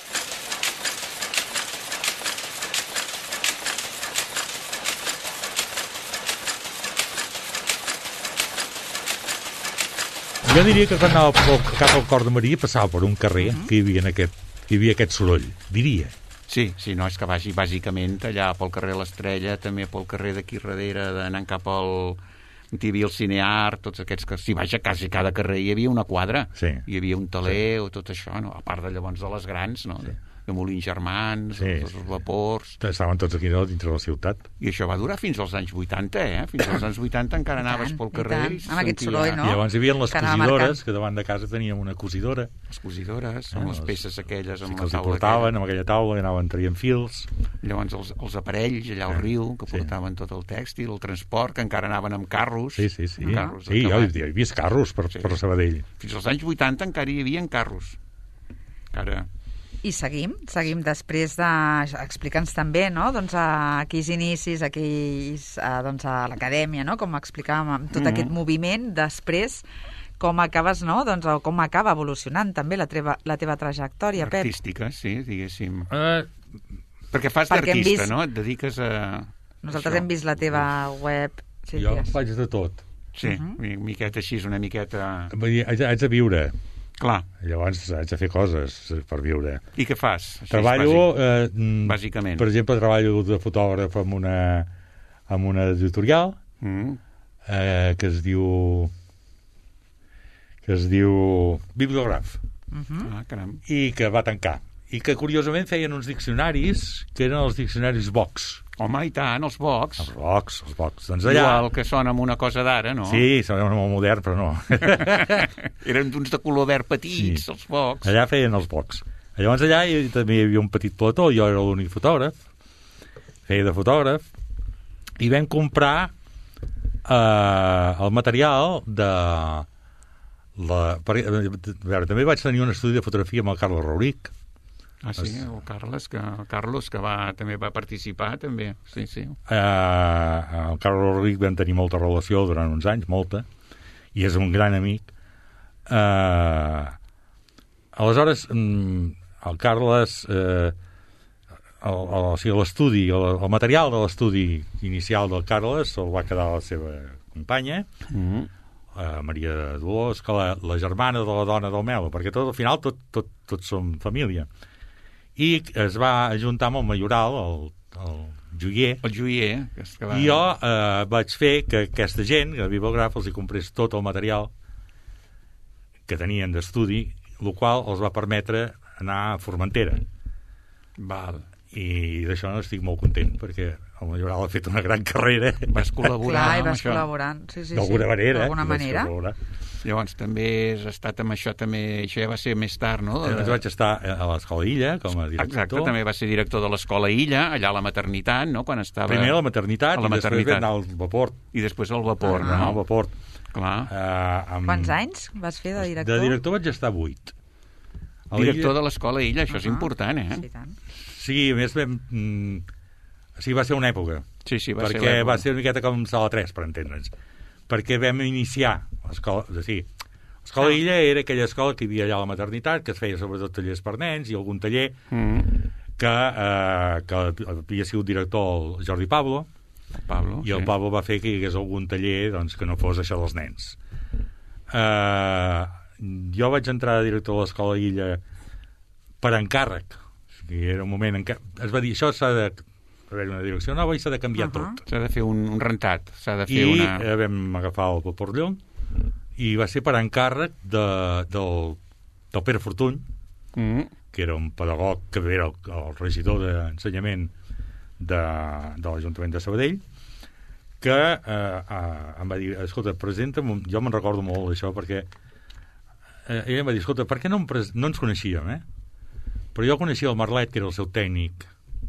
Jo diria que quan anava cap al Cor de Maria passava per un carrer que hi havia aquest soroll, diria. Sí, no, és que vagi bàsicament allà pel carrer l'Estrella, també pel carrer d'aquí darrere, anant cap al... hi havia el Cineart, tots aquests que... Sí, vaja, quasi cada carrer hi havia una quadra. Hi havia un taler o tot això, no? A part de llavors de les grans, no? De Molins Germans, els vapors... Estaven tots aquí dintre de la ciutat. I això va durar fins als anys 80, Fins als anys 80 encara anaves pel carrer i amb aquest soroll, no? I llavors hi havia les cosidores, que davant de casa teníem una cosidora. Les cosidores, amb les peces aquelles, amb la taula. Que els portaven amb aquella taula, i anaven traient fils. Llavors els aparells allà al riu, que portaven tot el tèxtil, el transport, que encara anaven amb carros. Sí. Sí, jo he vist carros per Sabadell. Fins als anys 80 encara hi havia carros. Encara... I seguim després de... Explica'ns també, no?, doncs aquells inicis, doncs a l'acadèmia, no?, com explicàvem, tot aquest moviment, després com acabes, no?, doncs com acaba evolucionant també la teva trajectòria, Pep. Artística, sí, diguéssim. Perquè fas d'artista, no?, et dediques a... Nosaltres hem vist la teva web. Jo faig de tot. Sí, una miqueta així, una miqueta... Vull dir, haig de viure. Clar. Llavors haig de fer coses per viure. I què fas? Treballo, bàsicament. Per exemple, treballo de fotògraf amb una editorial que es diu Bibliograf. Caram. I que va tancar. I que, curiosament, feien uns diccionaris que eren els diccionaris Vox. Home, i tant, els Vox. Els Vox. Doncs allà... Igual que sona amb una cosa d'ara, no? Sí, sona molt modern, però no. Eren d'uns de color verd petits, sí. Els Vox. Allà feien els Vox. Llavors allà també hi havia un petit plató, jo era l'únic fotògraf, feia de fotògraf, i vam comprar el material de... A veure, també vaig tenir un estudi de fotografia amb el Carlos Rauric. Ah, sí, el Carlos, que també va participar, també. Sí. El Carlos Rauric vam tenir molta relació durant uns anys, molta, i és un gran amic. Aleshores, el Carles, l'estudi, el material de l'estudi inicial del Carles el va quedar la seva companya, Maria Dolors, que la germana de la dona del Melo, perquè al final tots som família. I es va ajuntar amb el Majoral, el joier. El joier. I jo vaig fer que aquesta gent, que el Bibliograf, els hi comprés tot el material que tenien d'estudi, el qual els va permetre anar a Formentera. Val. I d'això estic molt content, perquè el Majoral ha fet una gran carrera. Vas col·laborar amb això. Clar, i vas col·laborant. Sí. D'alguna manera. D'alguna manera. Llavors també has estat amb això, això ja va ser més tard, no? Llavors vaig estar a l'Escola Illa com a director. Exacte, també va ser director de l'Escola Illa, allà a la maternitat, no? Quan estava... Primer a la maternitat i després vam anar al vapor. I després al vapor, no? Al vapor. Clar. Quants anys vas fer de director? De director vaig estar 8. Director de l'Escola Illa, això és important, Sí, tant. Sí, a més vam... Sí, va ser una època. Sí, va ser l'època. Perquè va ser una miqueta com Sala 3, per entendre'ns. Perquè vam iniciar l'escola... L'escola Illa era aquella escola que hi havia allà a la maternitat, que es feia sobretot tallers per nens i algun taller que havia sigut director el Jordi Pablo, i el Pablo va fer que hi hagués algun taller doncs, que no fos això dels nens. Jo vaig entrar a director de l'escola Illa per encàrrec. Era un moment en què es va dir això s'ha de haver una direcció nova i s'ha de canviar tot. S'ha de fer un rentat. I vam agafar el Vapor Llong i va ser per encàrrec del Pere Fortuny, que era un pedagog que era el regidor d'ensenyament de l'Ajuntament de Sabadell, que em va dir, escolta, presenta'm, jo me'n recordo molt d'això, perquè ell em va dir, escolta, per què no ens coneixíem, però jo coneixia el Marlet, que era el seu tècnic,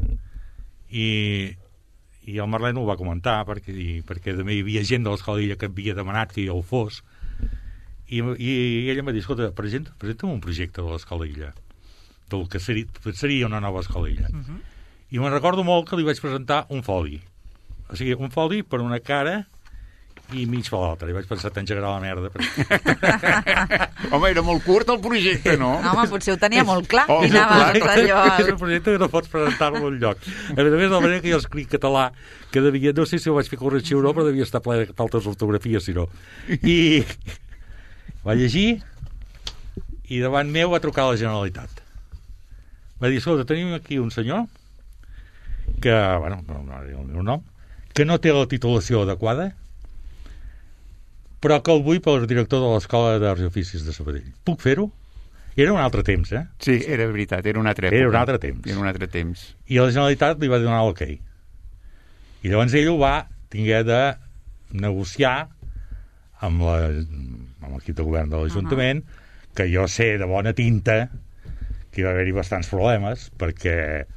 i el Marlet no ho va comentar, perquè també hi havia gent de l'Escola Illa que havia demanat que jo ho fos, i ell em va dir, escolta, presenta'm un projecte de l'Escola Illa, del que seria una nova Escola Illa. I me'n recordo molt que li vaig presentar un foli. O sigui, un foli per una cara i mig per l'altra. I vaig pensar, t'engegarà la merda. Home, era molt curt el projecte, no? Home, potser ho tenia molt clar. I anava allò... És un projecte que no pots presentar-lo enlloc. A més, de la manera que jo escric català, que devia, no sé si ho vaig fer corregir o no, però devia estar ple de faltes ortografies, si no. I va llegir i davant meu va trucar a la Generalitat. Va dir, escolta, tenim aquí un senyor que, bueno, no diré el meu nom, que no té la titulació adequada, però que el vull pel director de l'Escola d'Arts i Oficis de Sabadell. Puc fer-ho? Era un altre temps, Sí, era veritat, era una altra època. Era un altre temps. Era un altre temps. I la Generalitat li va donar l'ok. I llavors ell ho va tingué de negociar amb l'equip de govern de l'Ajuntament, que jo sé de bona tinta que hi va haver-hi bastants problemes, perquè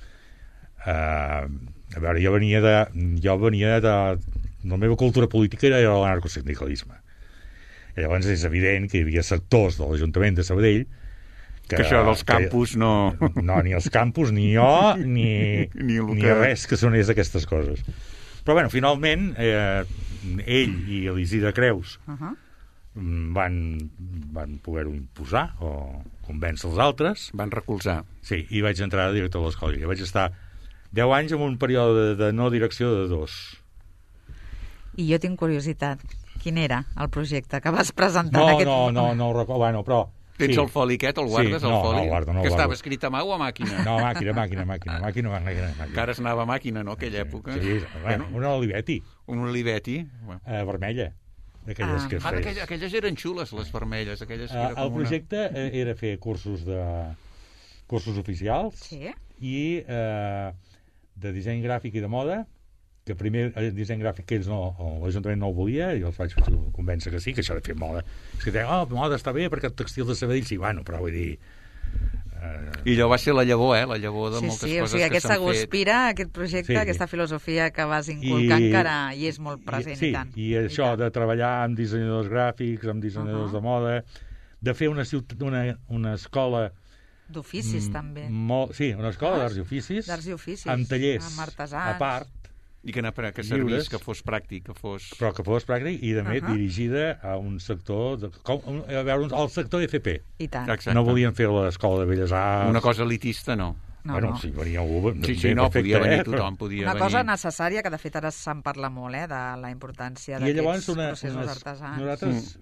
a veure, jo venia de la meva cultura política era l'anarcosindicalisme. I llavors és evident que hi havia sectors de l'Ajuntament de Sabadell que això dels campus no... No, ni els campus, ni jo, ni res que sonés d'aquestes coses. Però, bueno, finalment, ell i l'Isidre Creus van poder-ho imposar o convèncer els altres. Van recolzar. Sí, i vaig entrar a director de l'Escola Illa. Vaig estar 10 anys en un període de no direcció de 2. I jo tinc curiositat. Quin era el projecte que vas presentar en aquest moment? No ho recordo. Bueno, però Tens el foli aquest, el guardes, el foli? No, el guardo. Que estava escrit a mà o a màquina? No, màquina. Encara es anava a màquina, no, aquella època? Sí, una Olivetti. Una Olivetti? Vermella. D'aquelles que es feien. Aquelles eren xules, les vermelles. El projecte era fer cursos oficials i de disseny gràfic i de moda, que primer el disseny gràfic que ells l'Ajuntament no ho volia, i els vaig convèncer que sí, que això de fer moda. És que deien, moda està bé perquè el textil de Sabadell, sí, bueno, però vull dir... I allò va ser la llavor de moltes coses que s'han fet. O sigui, aquesta Guspira, aquest projecte, aquesta filosofia que vas inculcar encara hi és molt present i tant. I això de treballar amb dissenyadors gràfics, amb dissenyadors de moda, de fer una escola... D'oficis, també. Sí, una escola d'arts i oficis. Amb tallers a part. I que servís, que fos pràctic, Però que fos pràctic i, de més, dirigida a un sector... al sector FP. I tant. No volien fer l'escola de Belles Arts. Una cosa elitista, no. Bueno, si venia algú... Sí, no, podia venir tothom, Una cosa necessària, que de fet ara se'n parla molt, de la importància d'aquests processos artesans. Nosaltres...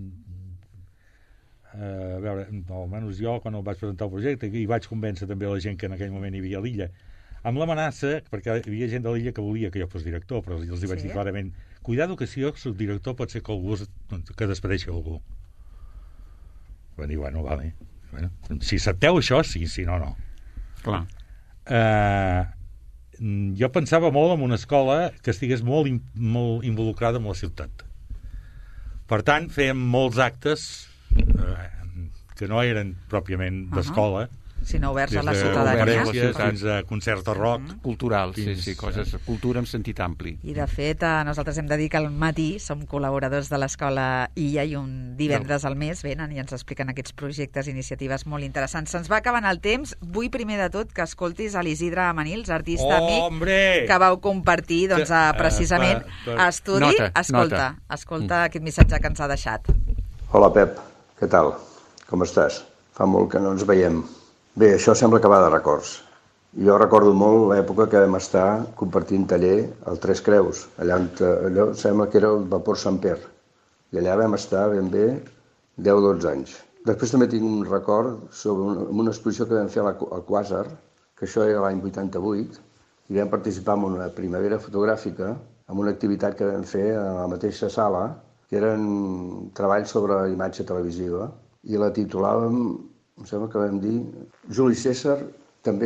A veure, almenys jo, quan el vaig presentar el projecte, i vaig convèncer també la gent que en aquell moment hi havia a l'illa, amb l'amenaça, perquè hi havia gent de l'illa que volia que jo fos director, però els vaig dir clarament, cuidado que si jo soc director pot ser que despedeixi algú. Van dir, bueno, vale. Si accepteu això, sí, si no, no. Clar. Jo pensava molt en una escola que estigués molt involucrada amb la ciutat. Per tant, fèiem molts actes que no eren pròpiament d'escola, sinó oberts a la ciutadania. Fins a concerts de rock. Culturals, sí, coses, cultura en sentit ampli. I de fet, nosaltres hem de dir que al matí som col·laboradors de l'Escola Illa i un divendres al mes venen i ens expliquen aquests projectes i iniciatives molt interessants. Se'ns va acabant el temps. Vull primer de tot que escoltis a l'Isidre Amanils, artista amic, que vau compartir precisament estudi. Escolta aquest missatge que ens ha deixat. Hola, Pep. Què tal? Com estàs? Fa molt que no ens veiem. Bé, això sembla que va de records. Jo recordo molt l'època que vam estar compartint taller al Tres Creus, allò sembla que era el vapor Sant Per, i allà vam estar ben bé 10-12 anys. Després també tinc un record sobre una exposició que vam fer al Quàsar, que això era l'any 88, i vam participar en una primavera fotogràfica, amb una activitat que vam fer a la mateixa sala, que eren treballs sobre imatge televisiva, i la titulàvem, em sembla que vam dir, Juli César també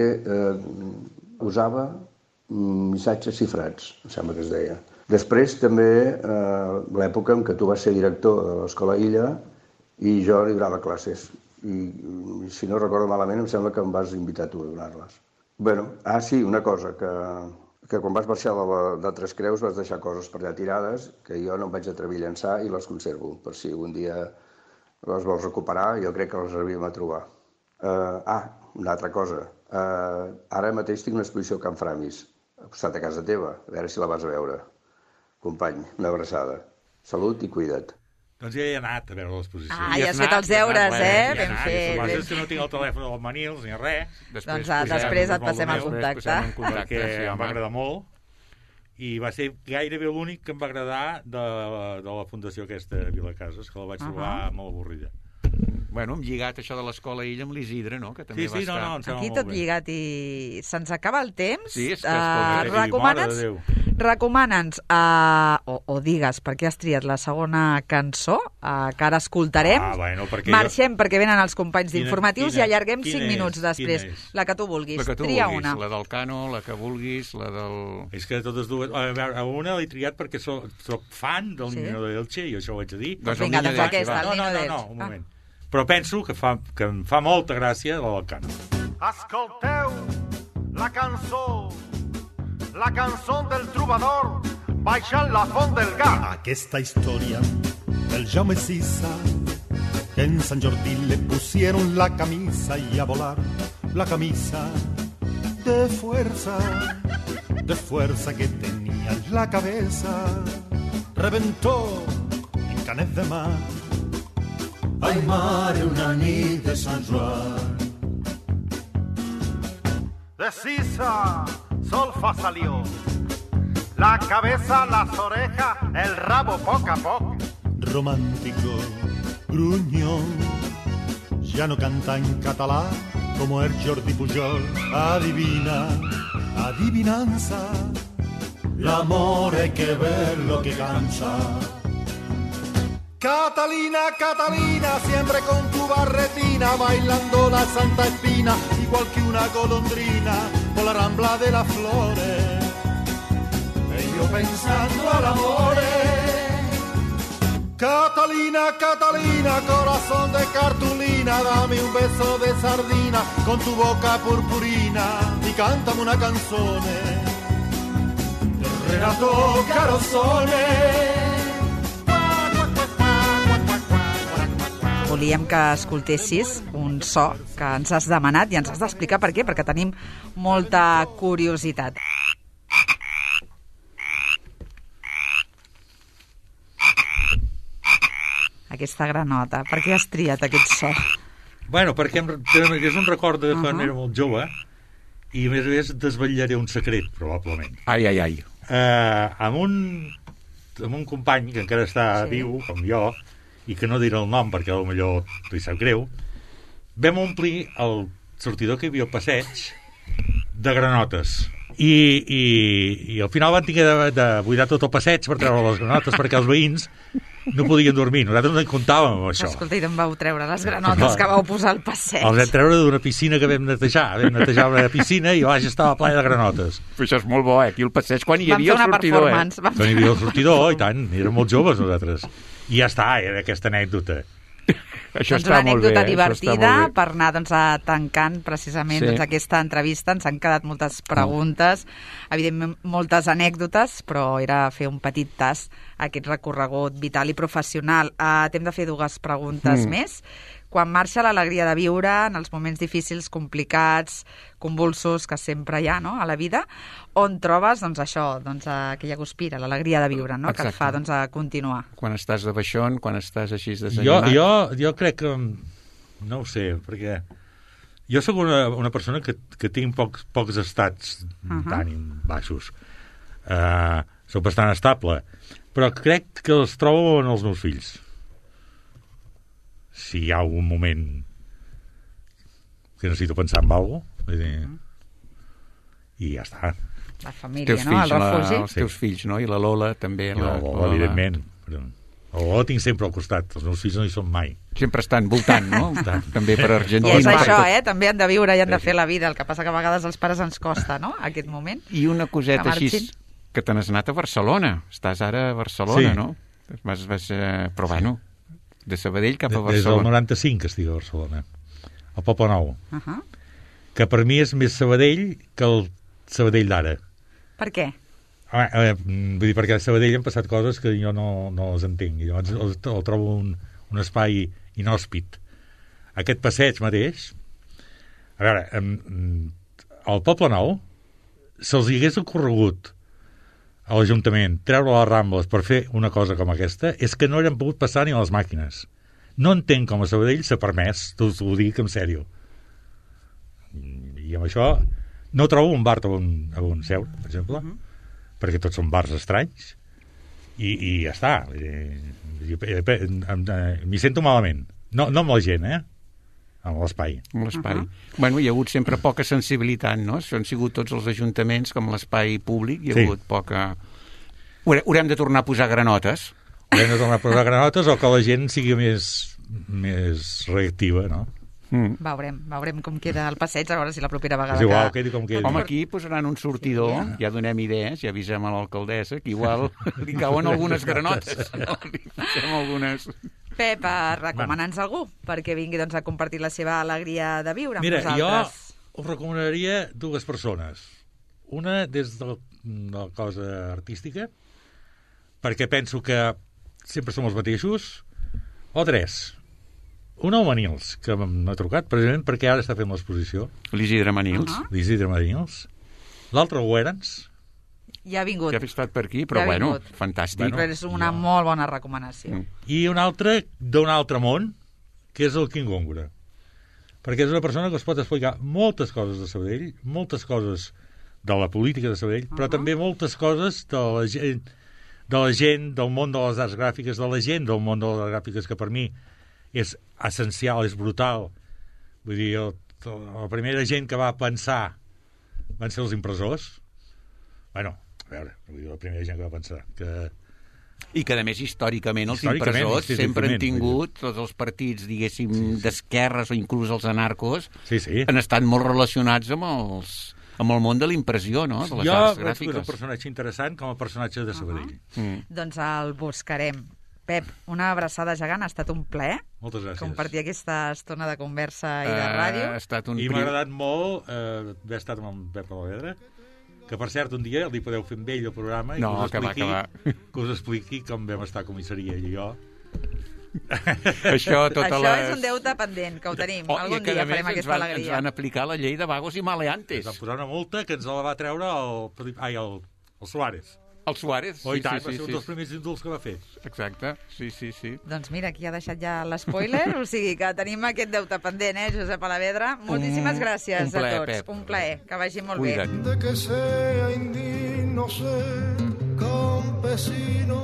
usava missatges xifrats, em sembla que es deia. Després també l'època en què tu vas ser director de l'Escola Illa i jo li donava classes. I si no recordo malament, em sembla que em vas invitar tu a donar-les. Sí, una cosa, que quan vas marxar de Tres Creus vas deixar coses per allà tirades que jo no em vaig atrevir a llançar i les conservo, per si un dia les vols recuperar, jo crec que les arribem a trobar. Una altra cosa. Ara mateix tinc una exposició a Can Framis, al costat de casa teva, a veure si la vas a veure. Company, una abraçada. Salut i cuida't. Doncs ja he anat a veure l'exposició. Ja has fet els deures, Ben fet. És que no tinc el telèfon del Manils ni res. Doncs després et passem el contacte. Perquè em va agradar molt. I va ser gairebé l'únic que em va agradar de la fundació aquesta de Vilacases, que la vaig trobar molt avorrida. Hem lligat això de l'Escola Illa amb l'Isidre, no? Que també va estar... Aquí tot lligat i se'ns acaba el temps. Sí, és que recomana'ns, o digues per què has triat la segona cançó que ara escoltarem. Marxem perquè venen els companys d'informatius i allarguem 5 minuts després. La que tu vulguis. Tria una. La del Cano, la que vulguis, la del... És que totes dues... Una l'he triat perquè soc fan del Niño de Elche, i això ho haig de dir. Vinga, doncs aquesta, el Niño de Elche. No, un moment. Però penso que em fa molta gràcia la del Cano. Escolteu la cançó del trobador baixant la font del Gat. Aquesta història del Jaume Sisa, que en Sant Jordi le pusieron la camisa y a volar la camisa de fuerza que tenía en la cabeza. Reventó en Canet de Mar. Ay, mare, una nit de Sant Joan. De Sisa sol fa salió, la cabeza, las orejas, el rabo poco a poco. Romántico, gruñón, ya no canta en catalán como el Jordi Pujol. Adivina, adivinanza, l'amor hay que ver lo que cansa. Catalina, Catalina, siempre con tu barretina, bailando la Santa Espina, igual que una golondrina, por la rambla de las flores. Y yo pensando al amor. Catalina, Catalina, corazón de cartulina, dame un beso de sardina con tu boca purpurina y cántame una canzone de Renato Carosone. Volíem que escoltessis un so que ens has demanat i ens has d'explicar per què, perquè tenim molta curiositat. Aquesta granota, per què has triat aquest so? Bueno, perquè és un record de quan era molt jove i a més a més desvetllaré un secret, probablement. Ai, ai, ai. Amb un company que encara està viu, com jo, i que no diré el nom perquè potser li sap greu, vam omplir el sortidor que hi havia al passeig de granotes. I al final van tenir de buidar tot el passeig per treure les granotes perquè els veïns no podien dormir. Nosaltres no hi comptàvem amb això. Escolta, i d'on vau treure les granotes que vau posar al passeig? Els vam treure d'una piscina que vam netejar. Vam netejar una piscina i baix estava plena de granotes. Però això és molt bo, Aquí al passeig, quan hi havia el sortidor, Quan hi havia el sortidor, i tant, érem molt joves nosaltres. I ja està, era aquesta anècdota. Això doncs està una molt bé. Anècdota divertida per anar tancant precisament aquesta entrevista. Ens han quedat moltes preguntes, evidentment moltes anècdotes, però era fer un petit tas a aquest recorregut vital i professional. T'hem de fer dues preguntes més. Quan marxa l'alegria de viure en els moments difícils, complicats, convulsos que sempre hi ha, no?, a la vida, on trobes aquella guspira, l'alegria de viure, no?, que et fa continuar. Quan estàs de baixón, quan estàs així desanimat. Jo crec que no ho sé, perquè jo sóc una persona que tinc pocs estats d'ànim baixos. Soc bastant estable, però crec que els trobo en els meus fills. Si hi ha algun moment que necessito pensar en alguna cosa, i ja està. La família, no? El refugi. Els teus fills, no? I la Lola, també. La Lola, evidentment. La Lola tinc sempre al costat. Els meus fills no hi són mai. Sempre estan voltant, no? També per Argentina. I és això, també han de viure i han de fer la vida. El que passa que a vegades als pares ens costa, no?, aquest moment. I una coseta així, que te n'has anat a Barcelona. Estàs ara a Barcelona, no? Però bueno, de Sabadell cap a Barcelona. Des del 95 que estic a Barcelona, al Poble Nou, que per mi és més Sabadell que el Sabadell d'ara. Per què? Vull dir, perquè a Sabadell han passat coses que jo no les entenc, i llavors el trobo un espai inhòspit. Aquest passeig mateix, a veure, al Poble Nou se'ls hagués ocorregut a l'Ajuntament treure les Rambles per fer una cosa com aquesta, és que no eren pogut passar ni a les màquines. No entenc com a Sabadell s'ha permès, t'ho dic en sèrio. I amb això no trobo un bar on seure, per exemple, perquè tots són bars estranys, i ja està. M'hi sento malament. No amb la gent, amb l'espai. Amb l'espai. Bueno, hi ha hagut sempre poca sensibilitat, no? Això han sigut tots els ajuntaments, com l'espai públic, hi ha hagut poca... Haurem de tornar a posar granotes. Haurem de tornar a posar granotes o que la gent sigui més reactiva, no? Veurem com queda el passeig, a veure si la propera vegada... És igual, quedi com quedi. Home, aquí posaran un sortidor, ja donem idees, ja avisem a l'alcaldessa, que igual li cauen algunes granotes. No? Li posem algunes... Pep, recomana'ns algú perquè vingui a compartir la seva alegria de viure amb nosaltres. Mira, jo us recomanaria dues persones. Una des de la cosa artística, perquè penso que sempre som els mateixos, o tres. Una al Manils, que m'ha trucat precisament perquè ara està fent l'exposició. L'Isidre Manils. L'Isidre Manils. L'altre al Werens. Ja ha vingut. Ja ha estat per aquí, però fantàstic. Però és una molt bona recomanació. I un altre d'un altre món, que és el Quim Góngora. Perquè és una persona que us pot explicar moltes coses de Sabadell, moltes coses de la política de Sabadell, però també moltes coses de la gent del món de les arts gràfiques, de la gent del món de les arts gràfiques, que per mi és essencial, és brutal, Vull dir, la primera gent que va pensar van ser els impressors. Bueno, a veure, vull dir, la primera gent que va pensar que... I que, a més, històricament els impressors sempre han tingut, tots els partits, diguéssim, d'esquerres o inclús els anarcos, han estat molt relacionats amb el món de l'impressió, no? De les arts gràfiques. Jo veig un personatge interessant com a personatge de Sabadell. Doncs el buscarem. Pep, una abraçada gegant, ha estat un plaer. Moltes gràcies. Compartir aquesta estona de conversa i de ràdio. I m'ha agradat molt haver estat amb en Pep Alavedra, que per cert un dia li podeu fer amb ell el programa i que us expliqui com vam estar a comissaria ell i jo. Això és un deute pendent, que ho tenim. Algun dia farem aquesta alegria. Ens van aplicar la llei de vagos i maleantes. Ens van posar una multa que ens la va treure el Suárez. El Suárez, sí. Va ser un dels primers indults que va fer. Exacte, sí. Doncs mira, aquí ha deixat ja l'espoiler, o sigui que tenim aquest deute pendent, Josep Alavedra? Moltíssimes gràcies a tots. Pep. Un plaer, que vagi molt bé. De que sea indigno ser campesino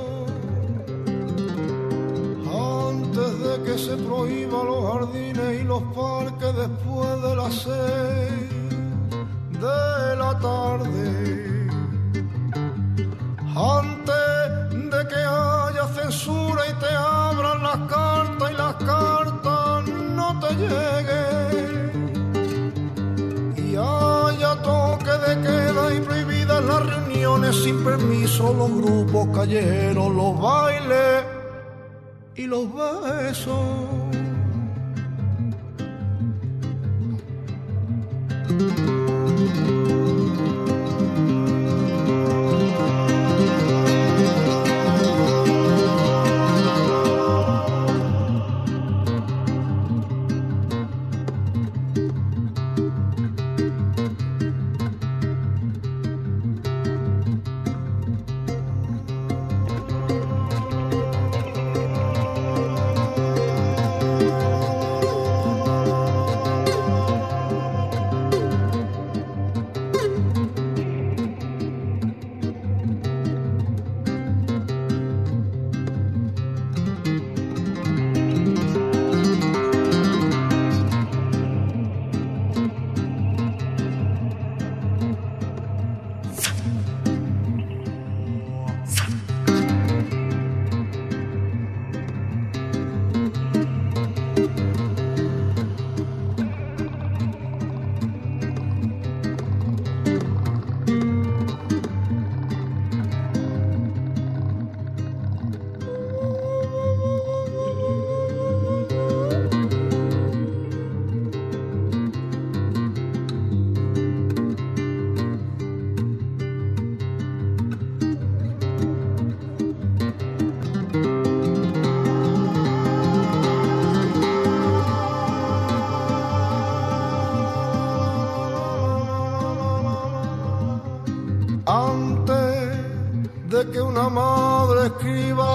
antes de que se prohíba los jardines y los parques después de las 6 de la tarde. Antes de que haya censura y te abran las cartas y las cartas no te lleguen, y haya toque de queda y prohibidas las reuniones sin permiso, los grupos callejeros, los bailes y los besos. Antes de que una madre escriba